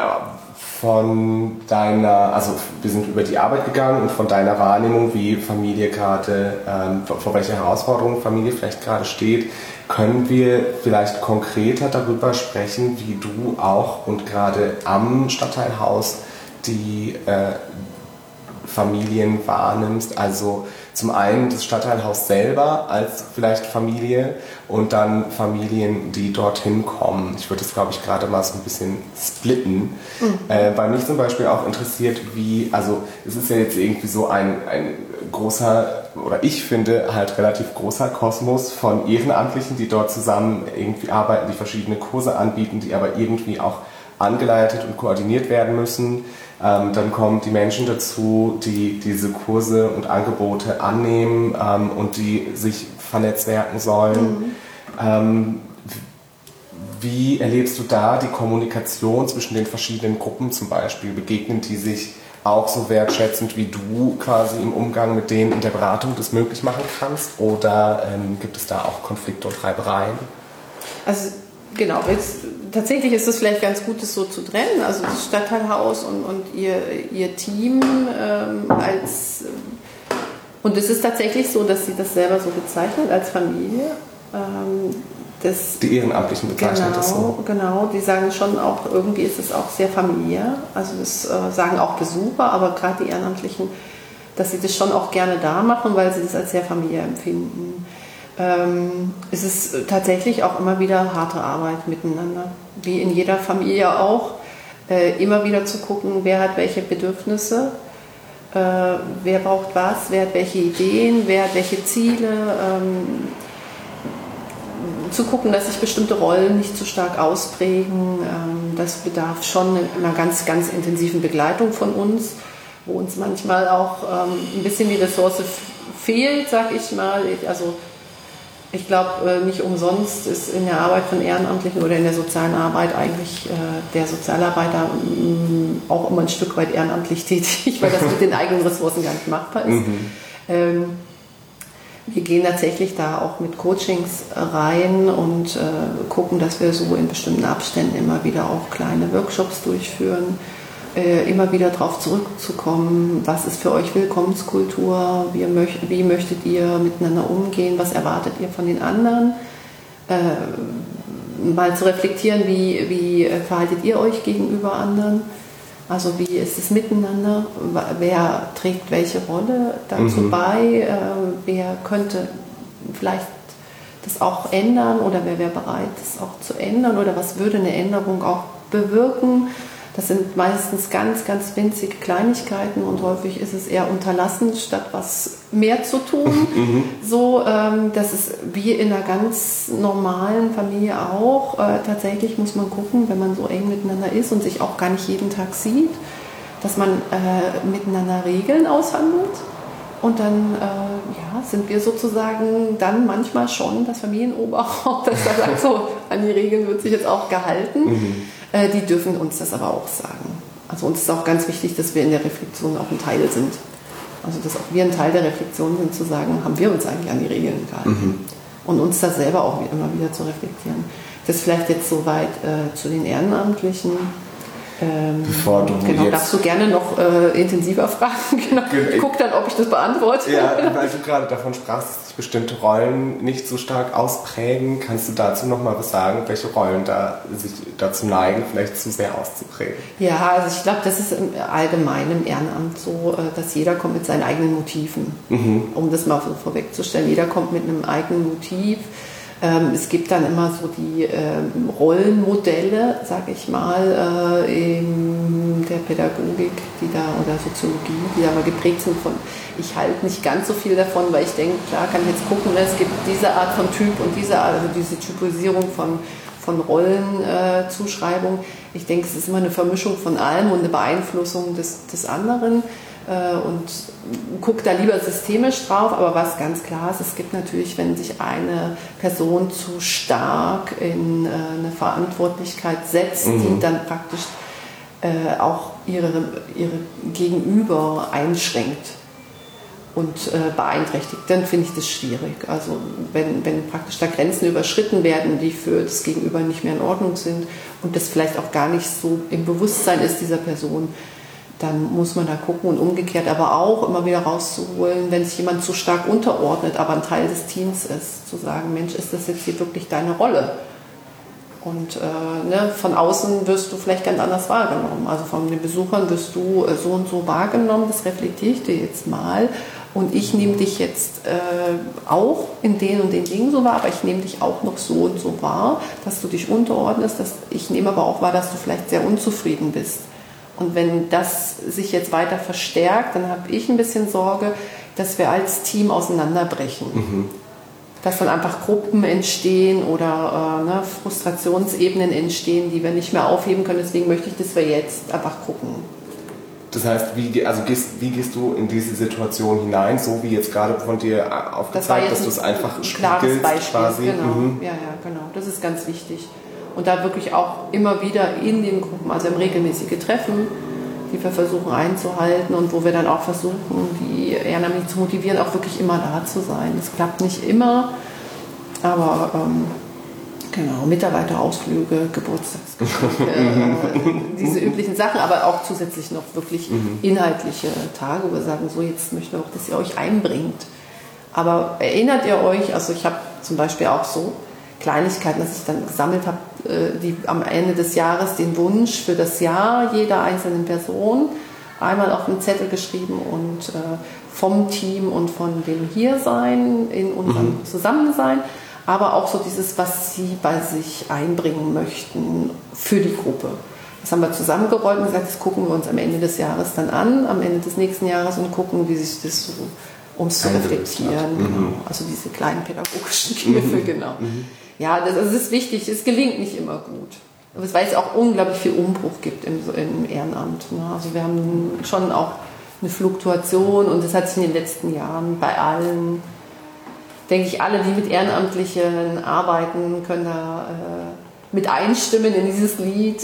wir sind über die Arbeit gegangen und von deiner Wahrnehmung, wie Familie gerade, vor welcher Herausforderung Familie vielleicht gerade steht, können wir vielleicht konkreter darüber sprechen, wie du auch und gerade am Stadtteilhaus die Familien wahrnimmst, also zum einen das Stadtteilhaus selber als vielleicht Familie und dann Familien, die dorthin kommen. Ich würde das, glaube ich, gerade mal so ein bisschen splitten. Weil mich zum Beispiel auch interessiert, es ist ja jetzt irgendwie so ein großer, oder ich finde halt relativ großer Kosmos von Ehrenamtlichen, die dort zusammen irgendwie arbeiten, die verschiedene Kurse anbieten, die aber irgendwie auch angeleitet und koordiniert werden müssen. Dann kommen die Menschen dazu, die diese Kurse und Angebote annehmen und die sich vernetzwerken sollen. Wie erlebst du da die Kommunikation zwischen den verschiedenen Gruppen zum Beispiel? Begegnen die sich auch so wertschätzend, wie du quasi im Umgang mit denen in der Beratung das möglich machen kannst? Oder gibt es da auch Konflikte und Reibereien? Also genau, tatsächlich ist es vielleicht ganz gut, das so zu trennen. Also das Stadtteilhaus und ihr Team und es ist tatsächlich so, dass sie das selber so bezeichnet als Familie. Die Ehrenamtlichen bezeichnen das so. Genau, die sagen schon auch, irgendwie ist es auch sehr familiär. Also das sagen auch Besucher, aber gerade die Ehrenamtlichen, dass sie das schon auch gerne da machen, weil sie das als sehr familiär empfinden. Es ist tatsächlich auch immer wieder harte Arbeit miteinander, wie in jeder Familie auch. Immer wieder zu gucken, wer hat welche Bedürfnisse, wer braucht was, wer hat welche Ideen, wer hat welche Ziele. Zu gucken, dass sich bestimmte Rollen nicht zu stark ausprägen. Das bedarf schon einer ganz, ganz intensiven Begleitung von uns, wo uns manchmal auch ein bisschen die Ressource fehlt, sag ich mal. Also ich glaube, nicht umsonst ist in der Arbeit von Ehrenamtlichen oder in der sozialen Arbeit eigentlich der Sozialarbeiter auch immer ein Stück weit ehrenamtlich tätig, weil das mit den eigenen Ressourcen gar nicht machbar ist. Wir gehen tatsächlich da auch mit Coachings rein und gucken, dass wir so in bestimmten Abständen immer wieder auch kleine Workshops durchführen, immer wieder darauf zurückzukommen, was ist für euch Willkommenskultur, wie möchtet ihr miteinander umgehen, was erwartet ihr von den anderen, mal zu reflektieren, wie verhaltet ihr euch gegenüber anderen. Also wie ist es miteinander? Wer trägt welche Rolle dazu bei? Wer könnte vielleicht das auch ändern oder wer wäre bereit, das auch zu ändern? Oder was würde eine Änderung auch bewirken? Das sind meistens ganz, ganz winzige Kleinigkeiten und häufig ist es eher unterlassen, statt was mehr zu tun. So, das ist wie in einer ganz normalen Familie auch. Tatsächlich muss man gucken, wenn man so eng miteinander ist und sich auch gar nicht jeden Tag sieht, dass man miteinander Regeln aushandelt. Und dann sind wir sozusagen dann manchmal schon das Familienoberhaupt, das da sagt, so, an die Regeln wird sich jetzt auch gehalten. Die dürfen uns das aber auch sagen. Also uns ist auch ganz wichtig, dass wir in der Reflexion auch ein Teil sind. Also dass auch wir ein Teil der Reflexion sind, zu sagen, haben wir uns eigentlich an die Regeln gehalten? Und uns das selber auch immer wieder zu reflektieren. Das ist vielleicht jetzt soweit zu den Ehrenamtlichen. Bevor du darfst du gerne noch intensiver fragen. Genau. Ich gucke dann, ob ich das beantworte. Ja, weil du gerade davon sprachst, dass sich bestimmte Rollen nicht so stark ausprägen. Kannst du dazu noch mal was sagen, welche Rollen da sich dazu neigen, vielleicht zu sehr auszuprägen? Ja, also ich glaube, das ist im allgemeinen im Ehrenamt so, dass jeder kommt mit seinen eigenen Motiven. Um das mal so vorwegzustellen. Jeder kommt mit einem eigenen Motiv. Es gibt dann immer so die Rollenmodelle, sage ich mal, in der Pädagogik, die da oder Soziologie, die da mal geprägt sind von, ich halte nicht ganz so viel davon, weil ich denke, klar, kann ich jetzt gucken, es gibt diese Art von Typ und diese Art, also diese Typisierung von Rollenzuschreibung. Ich denke, es ist immer eine Vermischung von allem und eine Beeinflussung des anderen. Und guckt da lieber systemisch drauf, aber was ganz klar ist, es gibt natürlich, wenn sich eine Person zu stark in eine Verantwortlichkeit setzt, die dann praktisch auch ihre Gegenüber einschränkt und beeinträchtigt, dann finde ich das schwierig. Also wenn praktisch da Grenzen überschritten werden, die für das Gegenüber nicht mehr in Ordnung sind und das vielleicht auch gar nicht so im Bewusstsein ist dieser Person, dann muss man da gucken und umgekehrt aber auch immer wieder rauszuholen, wenn sich jemand zu stark unterordnet, aber ein Teil des Teams ist, zu sagen, Mensch, ist das jetzt hier wirklich deine Rolle? Und von außen wirst du vielleicht ganz anders wahrgenommen. Also von den Besuchern wirst du so und so wahrgenommen, das reflektiere ich dir jetzt mal. Und ich nehme dich jetzt auch in den und den Dingen so wahr, aber ich nehme dich auch noch so und so wahr, dass du dich unterordnest. Ich nehme aber auch wahr, dass du vielleicht sehr unzufrieden bist. Und wenn das sich jetzt weiter verstärkt, dann habe ich ein bisschen Sorge, dass wir als Team auseinanderbrechen. Dass dann einfach Gruppen entstehen oder Frustrationsebenen entstehen, die wir nicht mehr aufheben können. Deswegen möchte ich, dass wir jetzt einfach gucken. Das heißt, wie gehst du in diese Situation hinein, so wie jetzt gerade von dir aufgezeigt, dass du es einfach spiegelst? Klares Beispiel, quasi. Genau. Ja, genau. Das ist ganz wichtig. Und da wirklich auch immer wieder in den Gruppen, also im regelmäßige Treffen, die wir versuchen einzuhalten und wo wir dann auch versuchen, die ehrenamtlich zu motivieren, auch wirklich immer da zu sein. Das klappt nicht immer, aber genau, Mitarbeiterausflüge, Geburtstagsgeschenke, diese üblichen Sachen, aber auch zusätzlich noch wirklich inhaltliche Tage, wo wir sagen, so jetzt möchten wir auch, dass ihr euch einbringt. Aber erinnert ihr euch, also ich habe zum Beispiel auch so Kleinigkeiten, dass ich dann gesammelt habe, die am Ende des Jahres den Wunsch für das Jahr jeder einzelnen Person einmal auf einen Zettel geschrieben und vom Team und von dem Hiersein in unserem Zusammensein, aber auch so dieses, was sie bei sich einbringen möchten für die Gruppe. Das haben wir zusammengerollt und gesagt, das gucken wir uns am Ende des Jahres dann an, am Ende des nächsten Jahres und gucken, wie sich das so, um es zu reflektieren. Genau. Also diese kleinen pädagogischen Kniffe, genau. Ja, das ist wichtig. Es gelingt nicht immer gut. Weil es auch unglaublich viel Umbruch gibt im Ehrenamt. Also wir haben schon auch eine Fluktuation und das hat sich in den letzten Jahren bei allen, denke ich, alle, die mit Ehrenamtlichen arbeiten, können da mit einstimmen in dieses Lied.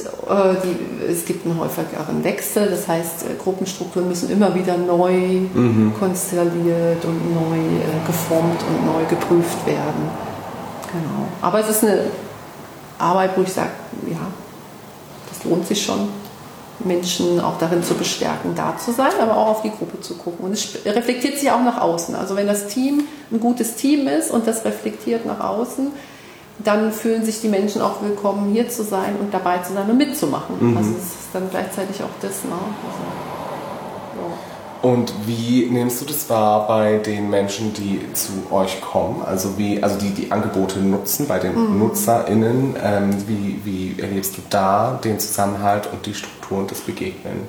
Es gibt einen häufigeren Wechsel, das heißt, Gruppenstrukturen müssen immer wieder neu konstelliert und neu geformt und neu geprüft werden. Genau. Aber es ist eine Arbeit, wo ich sage, ja, das lohnt sich schon, Menschen auch darin zu bestärken, da zu sein, aber auch auf die Gruppe zu gucken. Und es reflektiert sich auch nach außen. Also wenn das Team ein gutes Team ist und das reflektiert nach außen, dann fühlen sich die Menschen auch willkommen, hier zu sein und dabei zu sein und mitzumachen. Also es ist dann gleichzeitig auch das. Ne? Also, ja. Und wie nimmst du das wahr bei den Menschen, die zu euch kommen, also die Angebote nutzen, bei den NutzerInnen? Wie erlebst du da den Zusammenhalt und die Strukturen des Begegnen?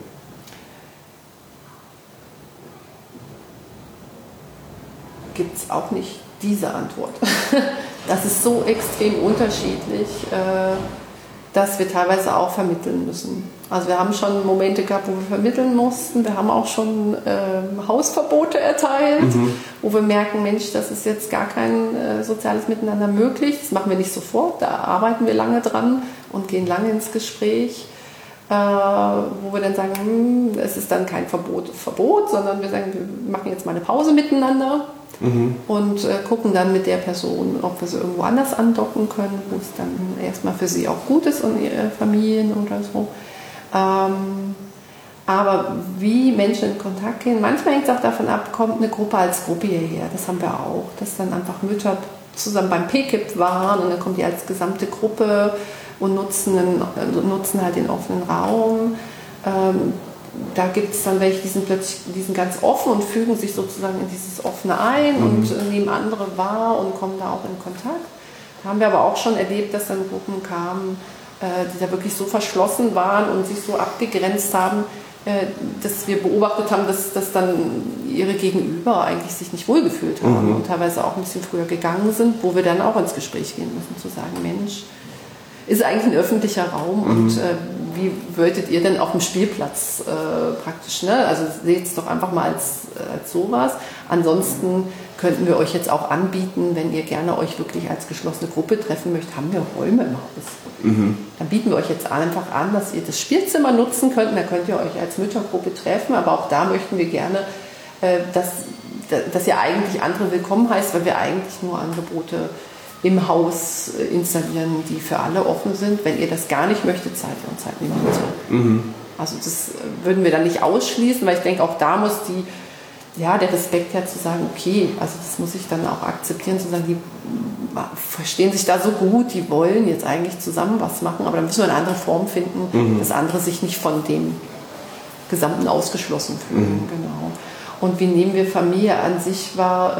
Gibt es auch nicht diese Antwort. Das ist so extrem unterschiedlich, dass wir teilweise auch vermitteln müssen. Also wir haben schon Momente gehabt, wo wir vermitteln mussten. Wir haben auch schon Hausverbote erteilt, wo wir merken, Mensch, das ist jetzt gar kein soziales Miteinander möglich. Das machen wir nicht sofort, da arbeiten wir lange dran und gehen lange ins Gespräch, wo wir dann sagen, es ist dann kein Verbot, sondern wir sagen, wir machen jetzt mal eine Pause miteinander. Und gucken dann mit der Person, ob wir sie irgendwo anders andocken können, wo es dann erstmal für sie auch gut ist und ihre Familien oder so. Aber wie Menschen in Kontakt gehen, manchmal hängt es auch davon ab, kommt eine Gruppe als Gruppe hierher. Das haben wir auch, dass dann einfach Mütter zusammen beim PKIP waren und dann kommen die als gesamte Gruppe und nutzen halt den offenen Raum. Da gibt es dann welche, die sind ganz offen und fügen sich sozusagen in dieses Offene ein und nehmen andere wahr und kommen da auch in Kontakt. Haben wir aber auch schon erlebt, dass dann Gruppen kamen, die da wirklich so verschlossen waren und sich so abgegrenzt haben, dass wir beobachtet haben, dass dann ihre Gegenüber eigentlich sich nicht wohlgefühlt haben und teilweise auch ein bisschen früher gegangen sind, wo wir dann auch ins Gespräch gehen müssen, zu sagen, Mensch, ist eigentlich ein öffentlicher Raum und wie würdet ihr denn auf dem Spielplatz praktisch, ne? Also seht es doch einfach mal als sowas. Ansonsten könnten wir euch jetzt auch anbieten, wenn ihr gerne euch wirklich als geschlossene Gruppe treffen möchtet, haben wir Räume im Haus. Dann bieten wir euch jetzt einfach an, dass ihr das Spielzimmer nutzen könnt. Da könnt ihr euch als Müttergruppe treffen, aber auch da möchten wir gerne, dass ihr eigentlich andere willkommen heißt, weil wir eigentlich nur Angebote im Haus installieren, die für alle offen sind. Wenn ihr das gar nicht möchtet, zahlt ihr uns halt eine Miete. Also das würden wir dann nicht ausschließen, weil ich denke, auch da muss der Respekt her zu sagen, okay, also das muss ich dann auch akzeptieren, zu sagen, die verstehen sich da so gut, die wollen jetzt eigentlich zusammen was machen, aber dann müssen wir eine andere Form finden, dass andere sich nicht von dem Gesamten ausgeschlossen fühlen. Genau. Und wie nehmen wir Familie an sich wahr?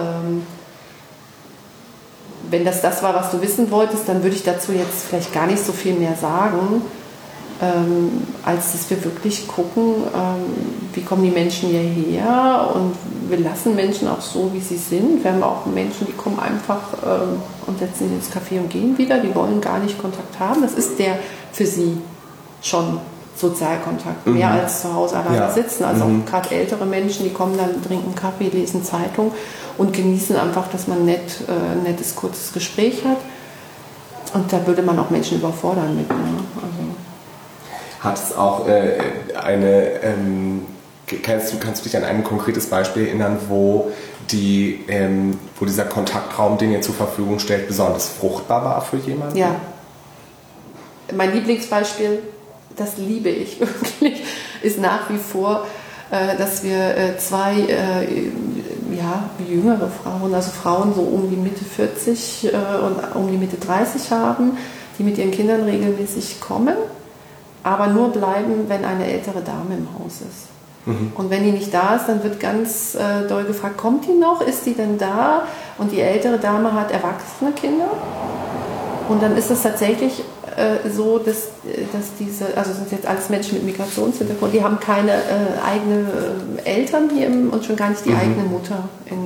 Wenn das war, was du wissen wolltest, dann würde ich dazu jetzt vielleicht gar nicht so viel mehr sagen, als dass wir wirklich gucken, wie kommen die Menschen hierher und wir lassen Menschen auch so, wie sie sind. Wir haben auch Menschen, die kommen einfach und setzen sich ins Café und gehen wieder, die wollen gar nicht Kontakt haben. Das ist der für sie schon Sozialkontakt, mehr als zu Hause alleine sitzen. Also auch gerade ältere Menschen, die kommen dann, trinken Kaffee, lesen Zeitung und genießen einfach, dass man ein nettes, kurzes Gespräch hat. Und da würde man auch Menschen überfordern mit. Ne? Also. Hat es auch kannst du dich an ein konkretes Beispiel erinnern, wo dieser Kontaktraum, den ihr zur Verfügung stellt, besonders fruchtbar war für jemanden? Ja. Mein Lieblingsbeispiel, das liebe ich wirklich, ist nach wie vor, dass wir zwei jüngere Frauen, also Frauen so um die Mitte 40 und um die Mitte 30 haben, die mit ihren Kindern regelmäßig kommen, aber nur bleiben, wenn eine ältere Dame im Haus ist. Und wenn die nicht da ist, dann wird ganz doll gefragt, kommt die noch? Ist die denn da? Und die ältere Dame hat erwachsene Kinder. Und dann ist es tatsächlich so, dass diese, also sind jetzt alles Menschen mit Migrationshintergrund, die haben keine eigene Eltern hier und schon gar nicht die eigene Mutter,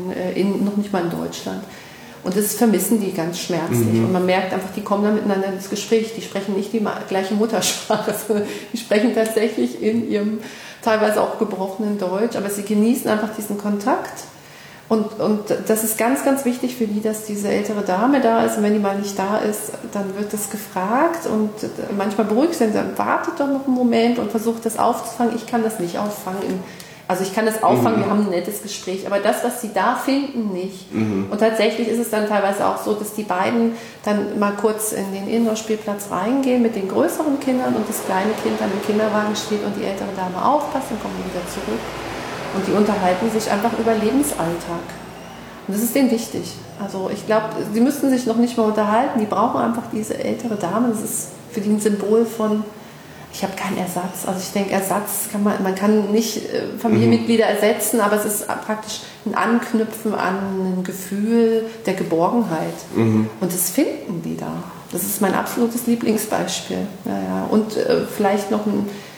noch nicht mal in Deutschland. Und das vermissen die ganz schmerzlich. Und man merkt einfach, die kommen dann miteinander ins Gespräch. Die sprechen nicht die gleiche Muttersprache, sondern die sprechen tatsächlich in ihrem teilweise auch gebrochenen Deutsch. Aber sie genießen einfach diesen Kontakt. Und das ist ganz, ganz wichtig für die, dass diese ältere Dame da ist. Und wenn die mal nicht da ist, dann wird das gefragt. Und manchmal beruhigt sie dann, wartet doch noch einen Moment und versucht das aufzufangen. Ich kann das nicht auffangen. Also ich kann das auffangen, wir haben ein nettes Gespräch, aber das, was sie da finden, nicht. Und tatsächlich ist es dann teilweise auch so, dass die beiden dann mal kurz in den Indoor-Spielplatz reingehen mit den größeren Kindern und das kleine Kind dann im Kinderwagen steht und die ältere Dame aufpasst und kommen wieder zurück. Und die unterhalten sich einfach über Lebensalltag. Und das ist denen wichtig. Also ich glaube, sie müssten sich noch nicht mal unterhalten, die brauchen einfach diese ältere Dame. Das ist für die ein Symbol von, ich habe keinen Ersatz. Also ich denke, Ersatz kann man kann nicht Familienmitglieder ersetzen, aber es ist praktisch ein Anknüpfen an ein Gefühl der Geborgenheit. Und das finden die da. Das ist mein absolutes Lieblingsbeispiel. Ja. Und vielleicht noch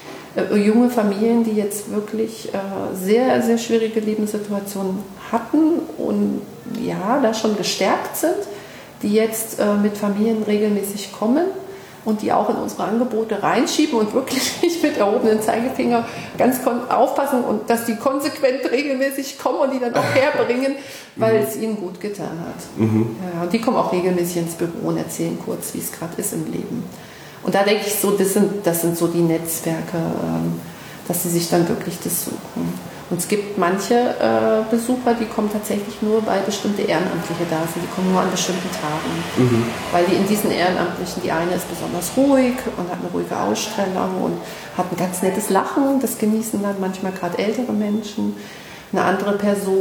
junge Familien, die jetzt wirklich sehr, sehr schwierige Lebenssituationen hatten und ja, da schon gestärkt sind, die jetzt mit Familien regelmäßig kommen und die auch in unsere Angebote reinschieben und wirklich mit erhobenen Zeigefinger ganz aufpassen und dass die konsequent regelmäßig kommen und die dann auch herbringen, weil es ihnen gut getan hat. Ja, und die kommen auch regelmäßig ins Büro und erzählen kurz, wie es gerade ist im Leben. Und da denke ich so, das sind so die Netzwerke, dass sie sich dann wirklich das suchen. Und es gibt manche Besucher, die kommen tatsächlich nur, weil bestimmte Ehrenamtliche da sind. Die kommen nur an bestimmten Tagen. Weil die in diesen Ehrenamtlichen, die eine ist besonders ruhig und hat eine ruhige Ausstrahlung und hat ein ganz nettes Lachen. Das genießen dann manchmal gerade ältere Menschen. Eine andere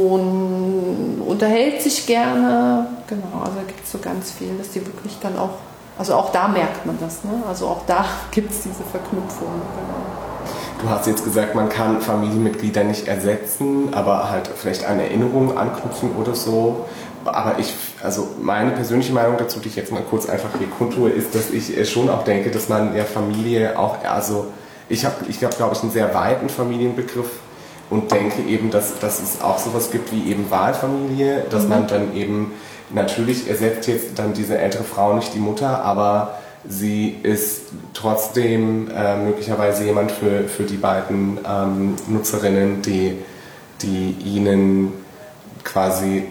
Person unterhält sich gerne. Genau, also da gibt es so ganz viel, dass die wirklich dann auch, also auch da merkt man das. Ne? Also auch da gibt es diese Verknüpfung. Genau. Du hast jetzt gesagt, man kann Familienmitglieder nicht ersetzen, aber halt vielleicht an Erinnerungen anknüpfen oder so. Aber also meine persönliche Meinung dazu, die ich jetzt mal kurz einfach hier kundtue, ist, dass ich schon auch denke, dass man ja Familie auch, also ich habe, glaube ich, einen sehr weiten Familienbegriff und denke eben, dass es auch sowas gibt wie eben Wahlfamilie, dass man dann eben, natürlich ersetzt jetzt dann diese ältere Frau nicht die Mutter, aber sie ist trotzdem möglicherweise jemand für die beiden Nutzerinnen, die ihnen quasi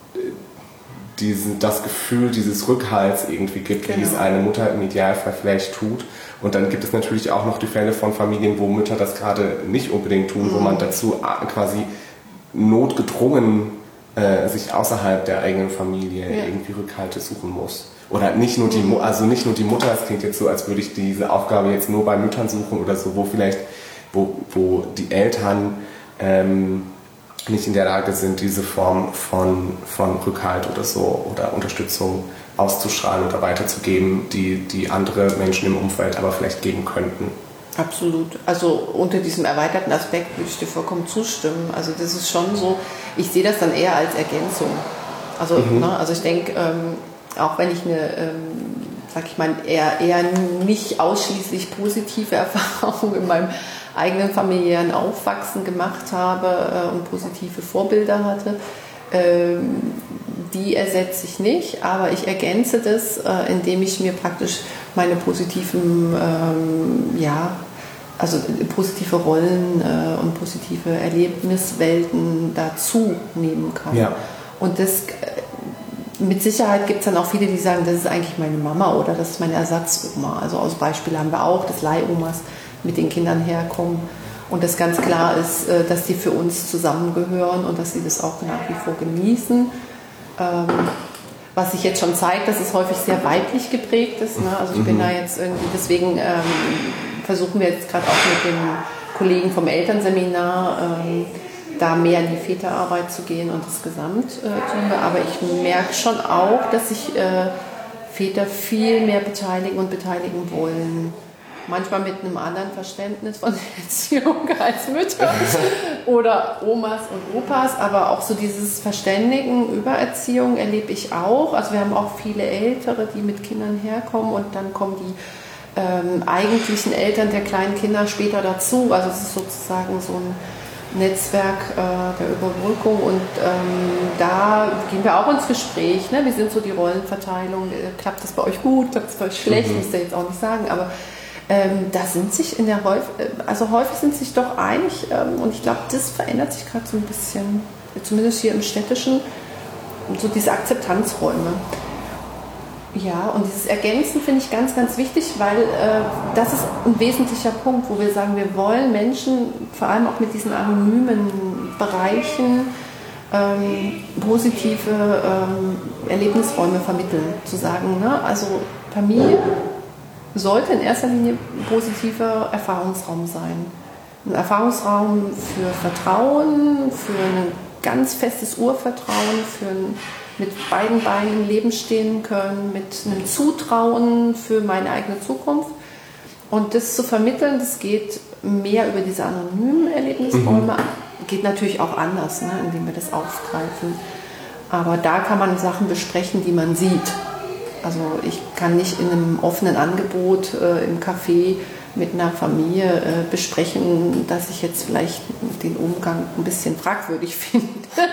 das Gefühl dieses Rückhalts irgendwie gibt, wie es eine Mutter im Idealfall vielleicht tut. Und dann gibt es natürlich auch noch die Fälle von Familien, wo Mütter das gerade nicht unbedingt tun, wo man dazu quasi notgedrungen sich außerhalb der eigenen Familie irgendwie Rückhalte suchen muss. Oder nicht nur die Mutter, es klingt jetzt so, als würde ich diese Aufgabe jetzt nur bei Müttern suchen oder so, wo die Eltern nicht in der Lage sind, diese Form von Rückhalt oder so oder Unterstützung auszustrahlen oder weiterzugeben, die andere Menschen im Umfeld aber vielleicht geben könnten. Absolut. Also unter diesem erweiterten Aspekt würde ich dir vollkommen zustimmen. Also das ist schon so, ich sehe das dann eher als Ergänzung. Also, also ich denke, auch wenn ich eine, sag ich mal, eher nicht ausschließlich positive Erfahrungen in meinem eigenen familiären Aufwachsen gemacht habe und positive Vorbilder hatte, die ersetze ich nicht, aber ich ergänze das, indem ich mir praktisch meine positiven, also positive Rollen und positive Erlebniswelten dazu nehmen kann. Ja. Und das mit Sicherheit gibt es dann auch viele, die sagen, das ist eigentlich meine Mama oder das ist meine Ersatzoma. Also aus Beispiel haben wir auch, dass Leihomas mit den Kindern herkommen und das ganz klar ist, dass die für uns zusammengehören und dass sie das auch nach wie vor genießen. Was sich jetzt schon zeigt, dass es häufig sehr weiblich geprägt ist. Ne? Also ich bin da jetzt irgendwie, deswegen versuchen wir jetzt gerade auch mit den Kollegen vom Elternseminar da mehr in die Väterarbeit zu gehen und das Gesamt tun wir. Aber ich merke schon auch, dass sich Väter viel mehr beteiligen wollen. Manchmal mit einem anderen Verständnis von Erziehung als Mütter oder Omas und Opas, aber auch so dieses Verständigen über Erziehung erlebe ich auch. Also wir haben auch viele Ältere, die mit Kindern herkommen und dann kommen die eigentlichen Eltern der kleinen Kinder später dazu. Also es ist sozusagen so ein Netzwerk der Überbrückung und da gehen wir auch ins Gespräch. Ne? Wie sind so die Rollenverteilung? Klappt das bei euch gut? Klappt das bei euch schlecht? Muss ich jetzt auch nicht sagen, aber da sind sich häufig sind sich doch einig und ich glaube, das verändert sich gerade so ein bisschen, zumindest hier im Städtischen, so diese Akzeptanzräume. Ja, und dieses Ergänzen finde ich ganz, ganz wichtig, weil das ist ein wesentlicher Punkt, wo wir sagen, wir wollen Menschen, vor allem auch mit diesen anonymen Bereichen, positive Erlebnisräume vermitteln. Zu sagen, ne, also Familie sollte in erster Linie ein positiver Erfahrungsraum sein. Ein Erfahrungsraum für Vertrauen, für ein ganz festes Urvertrauen, für ein mit beiden Beinen im Leben stehen können, mit einem Zutrauen für meine eigene Zukunft. Und das zu vermitteln, das geht mehr über diese anonymen Erlebnisräume, geht natürlich auch anders, ne, indem wir das aufgreifen. Aber da kann man Sachen besprechen, die man sieht. Also ich kann nicht in einem offenen Angebot im Café mit einer Familie besprechen, dass ich jetzt vielleicht den Umgang ein bisschen fragwürdig finde.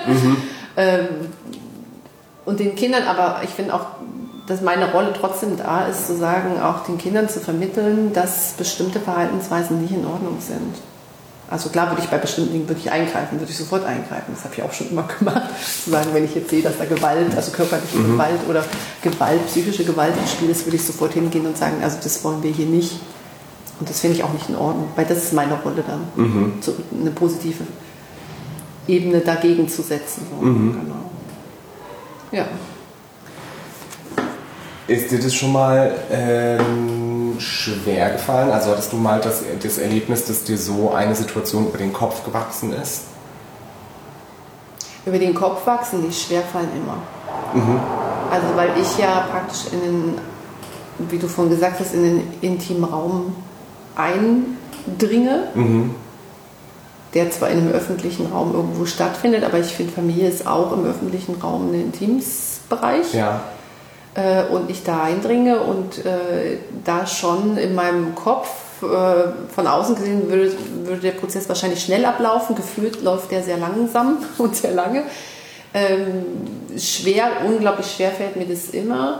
Und den Kindern, aber ich finde auch, dass meine Rolle trotzdem da ist, zu sagen, auch den Kindern zu vermitteln, dass bestimmte Verhaltensweisen nicht in Ordnung sind. Also klar würde ich bei bestimmten Dingen würde ich sofort eingreifen. Das habe ich auch schon immer gemacht. Zu sagen, wenn ich jetzt sehe, dass da Gewalt, also körperliche Gewalt oder Gewalt, psychische Gewalt im Spiel ist, würde ich sofort hingehen und sagen, also das wollen wir hier nicht. Und das finde ich auch nicht in Ordnung, weil das ist meine Rolle dann, so eine positive Ebene dagegen zu setzen. So. Genau. Ja. Ist dir das schon mal schwer gefallen? Also hattest du mal das Erlebnis, dass dir so eine Situation über den Kopf gewachsen ist? Über den Kopf wachsen, die schwer fallen immer. Also weil ich ja praktisch wie du vorhin gesagt hast, in den intimen Raum eindringe, der zwar in einem öffentlichen Raum irgendwo stattfindet, aber ich finde, Familie ist auch im öffentlichen Raum ein Intimsbereich. Ja. Und ich da eindringe und da schon in meinem Kopf von außen gesehen würde der Prozess wahrscheinlich schnell ablaufen. Gefühlt läuft der sehr langsam und sehr lange. Unglaublich schwer fällt mir das immer.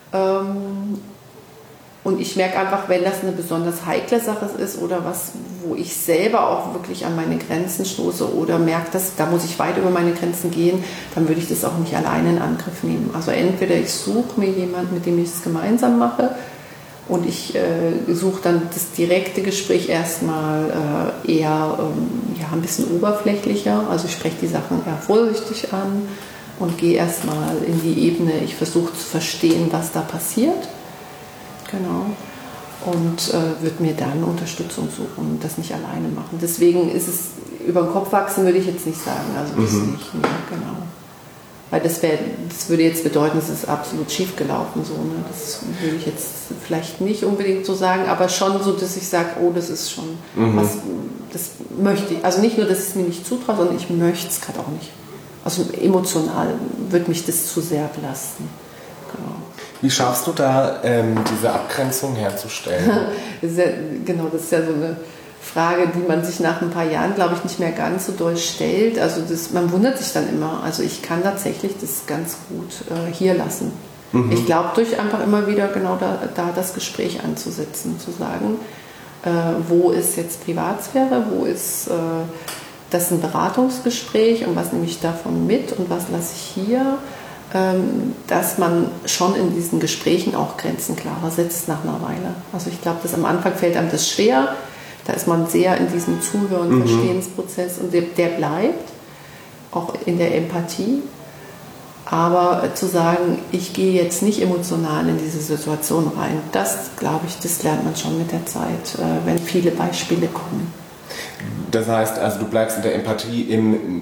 Und ich merke einfach, wenn das eine besonders heikle Sache ist oder was, wo ich selber auch wirklich an meine Grenzen stoße oder merke, dass da muss ich weit über meine Grenzen gehen, dann würde ich das auch nicht alleine in Angriff nehmen. Also entweder ich suche mir jemanden, mit dem ich es gemeinsam mache, und ich suche dann das direkte Gespräch erstmal eher ein bisschen oberflächlicher. Also ich spreche die Sachen eher vorsichtig an und gehe erstmal in die Ebene, ich versuche zu verstehen, was da passiert. Genau. Und würde mir dann Unterstützung suchen und das nicht alleine machen. Deswegen ist es über den Kopf wachsen, würde ich jetzt nicht sagen. Also das nicht, ne? Genau. Weil das würde jetzt bedeuten, es ist absolut schief gelaufen. So, ne? Das würde ich jetzt vielleicht nicht unbedingt so sagen, aber schon so, dass ich sage, oh, das ist schon was, das möchte ich. Also nicht nur, dass ich es mir nicht zutraue, sondern ich möchte es gerade auch nicht. Also emotional würde mich das zu sehr belasten. Genau. Wie schaffst du da, diese Abgrenzung herzustellen? Das ist ja so eine Frage, die man sich nach ein paar Jahren, glaube ich, nicht mehr ganz so doll stellt. Also man wundert sich dann immer. Also ich kann tatsächlich das ganz gut hier lassen. Ich glaube, durch einfach immer wieder genau da das Gespräch anzusetzen, zu sagen, wo ist jetzt Privatsphäre, wo ist das ein Beratungsgespräch und was nehme ich davon mit und was lasse ich hier, dass man schon in diesen Gesprächen auch Grenzen klarer setzt nach einer Weile. Also ich glaube, am Anfang fällt einem das schwer. Da ist man sehr in diesem Zuhören, Verstehensprozess und der bleibt, auch in der Empathie. Aber zu sagen, ich gehe jetzt nicht emotional in diese Situation rein, das, glaube ich, das lernt man schon mit der Zeit, wenn viele Beispiele kommen. Das heißt, also du bleibst in der Empathie im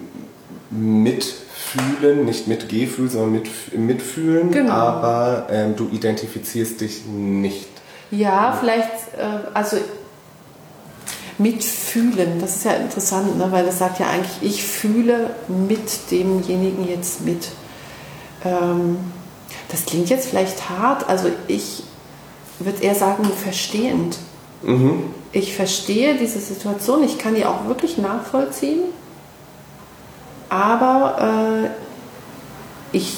Mitfühlen, nicht Mitgefühl, sondern im Mitfühlen, genau. Aber du identifizierst dich nicht. Ja, vielleicht, also mitfühlen, das ist ja interessant, ne? Weil das sagt ja eigentlich, ich fühle mit demjenigen jetzt mit. Das klingt jetzt vielleicht hart, also ich würde eher sagen, verstehend. Ich verstehe diese Situation, ich kann die auch wirklich nachvollziehen, aber ich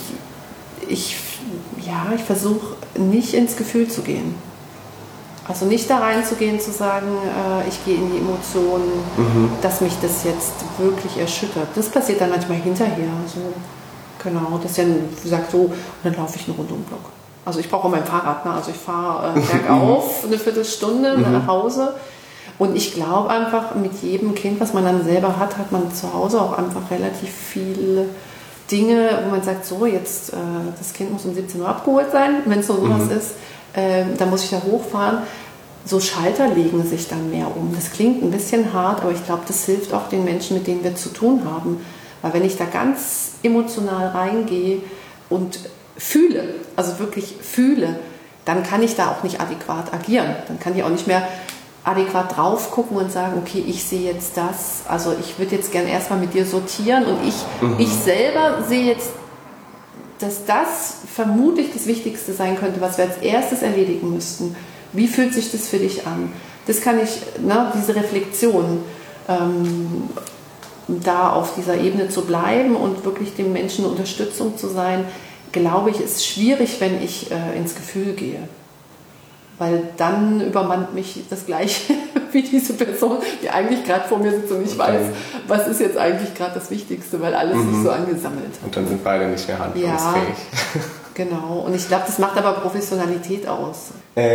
versuche nicht ins Gefühl zu gehen. Also nicht da reinzugehen, zu sagen, ich gehe in die Emotionen, dass mich das jetzt wirklich erschüttert. Das passiert dann manchmal hinterher. So. Genau, dass er sagt so, und dann laufe ich einen Rundumblock. Also ich brauche mein Fahrrad, ne? Also ich fahre bergauf eine Viertelstunde nach Hause. Und ich glaube einfach, mit jedem Kind, was man dann selber hat, hat man zu Hause auch einfach relativ viele Dinge, wo man sagt, so jetzt, das Kind muss um 17 Uhr abgeholt sein, wenn es so sowas ist. Dann muss ich da hochfahren. So Schalter legen sich dann mehr um. Das klingt ein bisschen hart, aber ich glaube, das hilft auch den Menschen, mit denen wir zu tun haben. Weil wenn ich da ganz emotional reingehe und fühle, also wirklich fühle, dann kann ich da auch nicht adäquat agieren. Dann kann ich auch nicht mehr adäquat drauf gucken und sagen, okay, ich sehe jetzt das. Also ich würde jetzt gern erstmal mit dir sortieren und ich selber sehe jetzt, dass das vermutlich das Wichtigste sein könnte, was wir als erstes erledigen müssten. Wie fühlt sich das für dich an? Das kann ich, diese Reflexion, da auf dieser Ebene zu bleiben und wirklich dem Menschen eine Unterstützung zu sein, glaube ich, ist schwierig, wenn ich ins Gefühl gehe. Weil dann übermannt mich das Gleiche wie diese Person, die eigentlich gerade vor mir sitzt und ich weiß, was ist jetzt eigentlich gerade das Wichtigste, weil alles sich so angesammelt hat. Und dann sind beide nicht mehr handlungsfähig. Ja, genau. Und ich glaube, das macht aber Professionalität aus.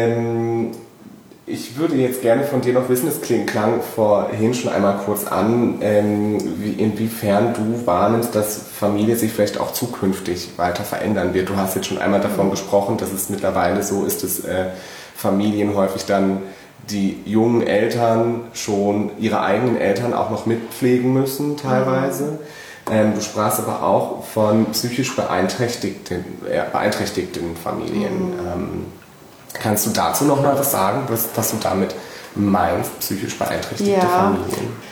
Ich würde jetzt gerne von dir noch wissen, es klang vorhin schon einmal kurz an, inwiefern du wahrnimmst, dass Familie sich vielleicht auch zukünftig weiter verändern wird. Du hast jetzt schon einmal davon gesprochen, dass es mittlerweile so ist, dass Familien häufig dann die jungen Eltern schon ihre eigenen Eltern auch noch mitpflegen müssen teilweise. Du sprachst aber auch von psychisch beeinträchtigten Familien. Kannst du dazu noch mal was sagen, was du damit meinst, psychisch beeinträchtigte Familien?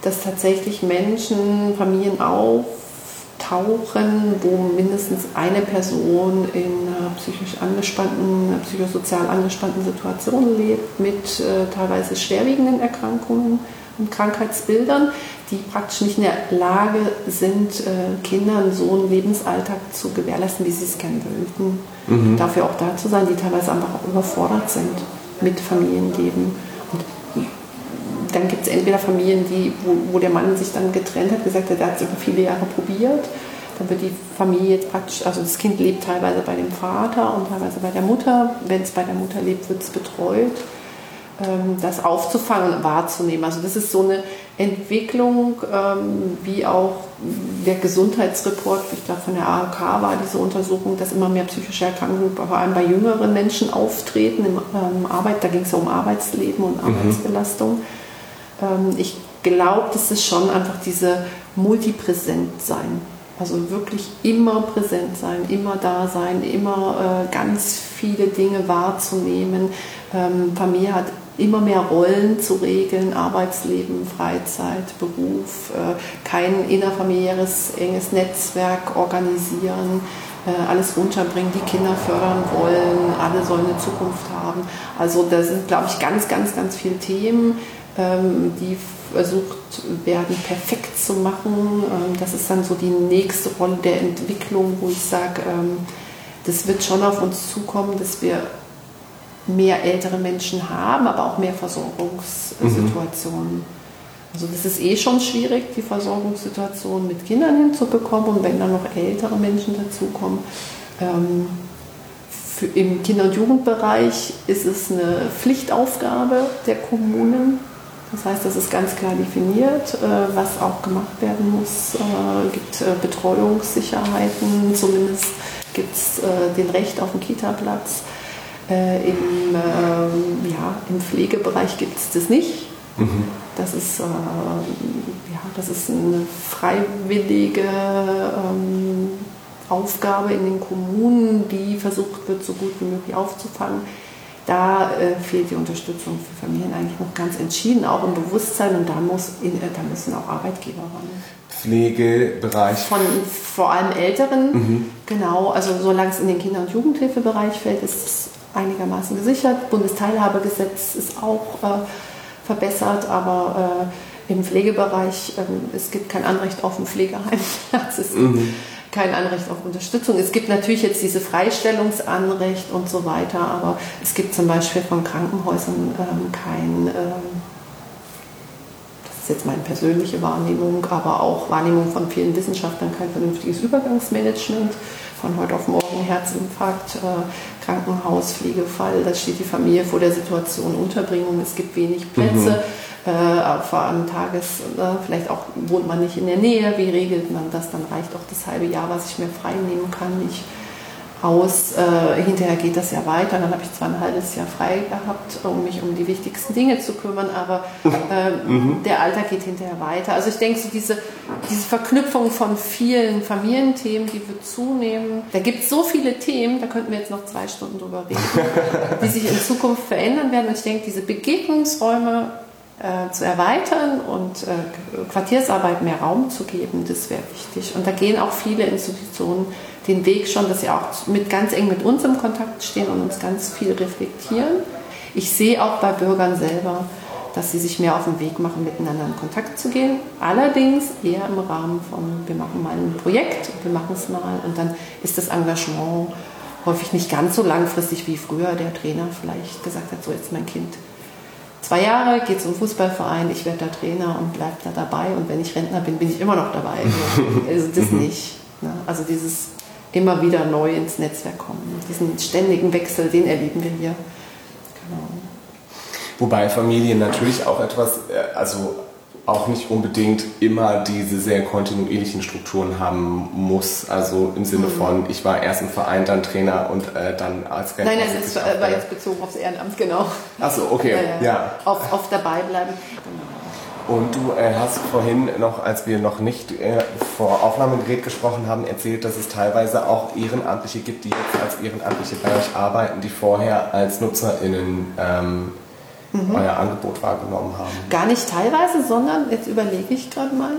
dass tatsächlich Menschen, Familien auftauchen, wo mindestens eine Person in einer psychosozial angespannten Situation lebt, mit teilweise schwerwiegenden Erkrankungen und Krankheitsbildern, die praktisch nicht in der Lage sind, Kindern so einen Lebensalltag zu gewährleisten, wie sie es gerne wollten. Dafür auch da zu sein, die teilweise einfach auch überfordert sind mit Familienleben. Und dann gibt es entweder Familien, wo der Mann sich dann getrennt hat, gesagt hat, er hat es über viele Jahre probiert. Dann wird die Familie jetzt praktisch, also das Kind lebt teilweise bei dem Vater und teilweise bei der Mutter. Wenn es bei der Mutter lebt, wird es betreut. Das aufzufangen und wahrzunehmen. Also das ist so eine Entwicklung, wie auch der Gesundheitsreport, ich glaube von der AOK war diese Untersuchung, dass immer mehr psychische Erkrankungen vor allem bei jüngeren Menschen auftreten. Da ging es ja um Arbeitsleben und Arbeitsbelastung. Ich glaube, das ist schon einfach diese Multipräsent-Sein. Also wirklich immer präsent sein, immer da sein, immer ganz viele Dinge wahrzunehmen. Familie hat immer mehr Rollen zu regeln, Arbeitsleben, Freizeit, Beruf, kein innerfamiliäres enges Netzwerk organisieren, alles runterbringen, die Kinder fördern wollen, alle sollen eine Zukunft haben. Also da sind, glaube ich, ganz, ganz, ganz viele Themen, die versucht werden, perfekt zu machen. Das ist dann so die nächste Rolle der Entwicklung, wo ich sage, das wird schon auf uns zukommen, dass wir mehr ältere Menschen haben, aber auch mehr Versorgungssituationen. Also das ist schon schwierig, die Versorgungssituation mit Kindern hinzubekommen, und wenn dann noch ältere Menschen dazukommen. Im Kinder- und Jugendbereich ist es eine Pflichtaufgabe der Kommunen. Das heißt, das ist ganz klar definiert, was auch gemacht werden muss. Es gibt Betreuungssicherheiten, zumindest gibt es den Recht auf einen Kita-Platz. Im Pflegebereich gibt es das nicht. Das ist eine freiwillige Aufgabe in den Kommunen, die versucht wird, so gut wie möglich aufzufangen. Da fehlt die Unterstützung für Familien eigentlich noch ganz entschieden, auch im Bewusstsein, und da müssen auch Arbeitgeber ran. Pflegebereich? Von vor allem Älteren, genau. Also solange es in den Kinder- und Jugendhilfebereich fällt, ist es einigermaßen gesichert. Bundesteilhabegesetz ist auch verbessert, aber im Pflegebereich, es gibt kein Anrecht auf ein Pflegeheimplatz, es gibt kein Anrecht auf Unterstützung. Es gibt natürlich jetzt diese Freistellungsanrecht und so weiter, aber es gibt zum Beispiel von Krankenhäusern kein, das ist jetzt meine persönliche Wahrnehmung, aber auch Wahrnehmung von vielen Wissenschaftlern, kein vernünftiges Übergangsmanagement. Von heute auf morgen Herzinfarkt, Krankenhaus, Pflegefall, da steht die Familie vor der Situation Unterbringung, es gibt wenig Plätze, vor allem vielleicht auch wohnt man nicht in der Nähe, wie regelt man das, dann reicht auch das halbe Jahr, was ich mir frei nehmen kann, nicht aus. Hinterher geht das ja weiter, dann habe ich zwar ein halbes Jahr frei gehabt, um mich um die wichtigsten Dinge zu kümmern, aber der Alltag geht hinterher weiter. Also ich denke, so diese Verknüpfung von vielen Familienthemen, die wird zunehmen. Da gibt es so viele Themen, da könnten wir jetzt noch 2 Stunden drüber reden, die sich in Zukunft verändern werden. Und ich denke, diese Begegnungsräume zu erweitern und Quartiersarbeit mehr Raum zu geben, das wäre wichtig. Und da gehen auch viele Institutionen den Weg schon, dass sie auch ganz eng mit uns im Kontakt stehen und uns ganz viel reflektieren. Ich sehe auch bei Bürgern selber, dass sie sich mehr auf den Weg machen, miteinander in Kontakt zu gehen. Allerdings eher im Rahmen von, wir machen mal ein Projekt, wir machen es mal, und dann ist das Engagement häufig nicht ganz so langfristig wie früher der Trainer vielleicht gesagt hat, so jetzt mein Kind 2 Jahre, geht zum Fußballverein, ich werde da Trainer und bleibe da dabei, und wenn ich Rentner bin, bin ich immer noch dabei. Also das nicht. Ne? Also dieses immer wieder neu ins Netzwerk kommen, diesen ständigen Wechsel, den erleben wir hier. Genau. Wobei Familie natürlich auch etwas, also auch nicht unbedingt immer diese sehr kontinuierlichen Strukturen haben muss. Also im Sinne von, ich war erst im Verein, dann Trainer und dann als Nein, das war jetzt bezogen aufs Ehrenamt, genau. Achso, okay, ja. Auf dabei bleiben. Genau. Und du hast vorhin noch, als wir noch nicht vor Aufnahmegerät gesprochen haben, erzählt, dass es teilweise auch Ehrenamtliche gibt, die jetzt als Ehrenamtliche bei euch arbeiten, die vorher als NutzerInnen euer Angebot wahrgenommen haben? Gar nicht teilweise, sondern, jetzt überlege ich gerade mal,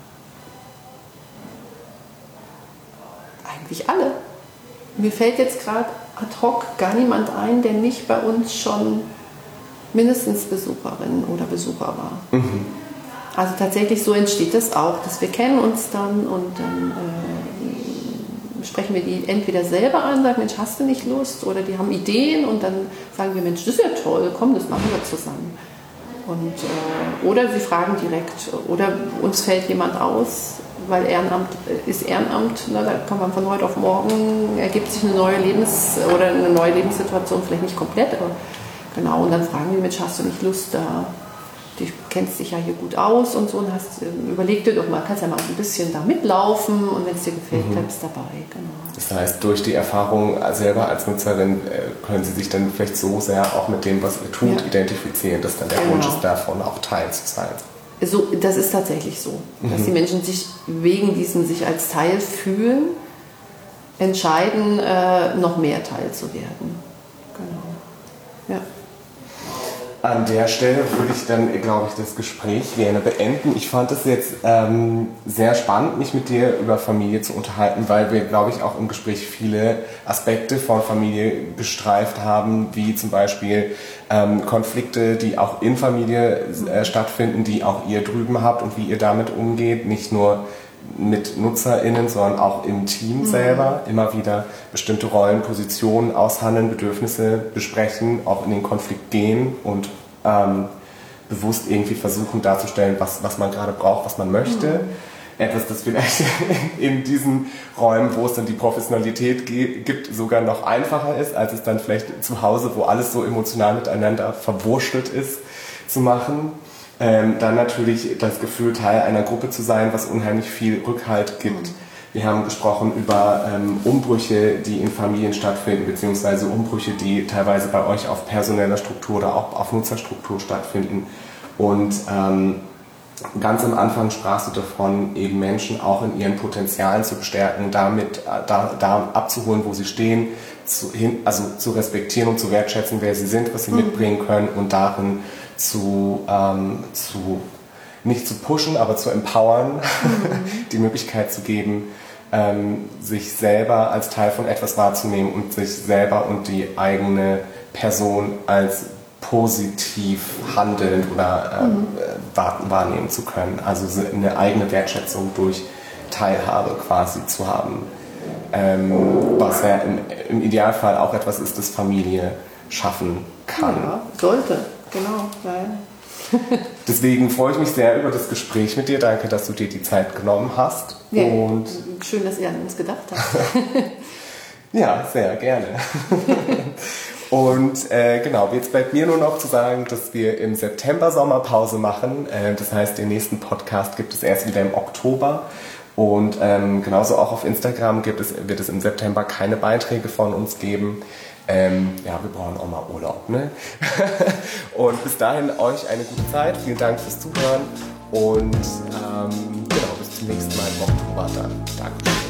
eigentlich alle. Mir fällt jetzt gerade ad hoc gar niemand ein, der nicht bei uns schon mindestens Besucherin oder Besucher war. Also tatsächlich so entsteht das auch, dass wir kennen uns dann und dann sprechen wir die entweder selber an, sagen, Mensch, hast du nicht Lust? Oder die haben Ideen und dann sagen wir, Mensch, das ist ja toll, komm, das machen wir zusammen. Und, oder sie fragen direkt, oder uns fällt jemand aus, weil Ehrenamt ist Ehrenamt, ne, da kann man von heute auf morgen, ergibt sich eine neue Lebenssituation, vielleicht nicht komplett, aber genau, und dann fragen wir, Mensch, hast du nicht Lust, da du kennst dich ja hier gut aus und so, und überleg dir doch mal, kannst ja mal ein bisschen da mitlaufen und wenn es dir gefällt, bleibst dabei. Genau. Das heißt, durch die Erfahrung selber als Nutzerin können Sie sich dann vielleicht so sehr auch mit dem, was ihr tut, identifizieren, dass dann der Wunsch ist, davon auch Teil zu sein. So, das ist tatsächlich so, dass die Menschen sich wegen diesem sich als Teil fühlen, entscheiden, noch mehr Teil zu werden. Genau. Ja. An der Stelle würde ich dann, glaube ich, das Gespräch gerne beenden. Ich fand es jetzt sehr spannend, mich mit dir über Familie zu unterhalten, weil wir, glaube ich, auch im Gespräch viele Aspekte von Familie gestreift haben, wie zum Beispiel Konflikte, die auch in Familie stattfinden, die auch ihr drüben habt und wie ihr damit umgeht. Nicht nur mit NutzerInnen, sondern auch im Team selber immer wieder bestimmte Rollen, Positionen aushandeln, Bedürfnisse besprechen, auch in den Konflikt gehen und bewusst irgendwie versuchen darzustellen, was man gerade braucht, was man möchte. Etwas, das vielleicht in diesen Räumen, wo es dann die Professionalität gibt, sogar noch einfacher ist, als es dann vielleicht zu Hause, wo alles so emotional miteinander verwurschtelt ist, zu machen. Dann natürlich das Gefühl, Teil einer Gruppe zu sein, was unheimlich viel Rückhalt gibt. Wir haben gesprochen über Umbrüche, die in Familien stattfinden, beziehungsweise Umbrüche, die teilweise bei euch auf personeller Struktur oder auch auf Nutzerstruktur stattfinden. Und ganz am Anfang sprachst du davon, eben Menschen auch in ihren Potenzialen zu bestärken, damit da abzuholen, wo sie stehen, zu respektieren und zu wertschätzen, wer sie sind, was sie mitbringen können und darin nicht zu pushen, aber zu empowern, die Möglichkeit zu geben, sich selber als Teil von etwas wahrzunehmen und sich selber und die eigene Person als positiv handelnd oder wahrnehmen zu können. Also eine eigene Wertschätzung durch Teilhabe quasi zu haben. Was ja im Idealfall auch etwas ist, das Familie schaffen kann. Ja, sollte, genau. Weil Deswegen freue ich mich sehr über das Gespräch mit dir. Danke, dass du dir die Zeit genommen hast. Ja, und schön, dass ihr an uns gedacht habt. Ja, sehr gerne. Und genau, jetzt bleibt mir nur noch zu sagen, dass wir im September Sommerpause machen. Das heißt, den nächsten Podcast gibt es erst wieder im Oktober. Und genauso auch auf Instagram wird es im September keine Beiträge von uns geben. Ja, wir brauchen auch mal Urlaub, ne? Und bis dahin euch eine gute Zeit. Vielen Dank fürs Zuhören und genau, bis zum nächsten Mal im Oktober dann. Danke.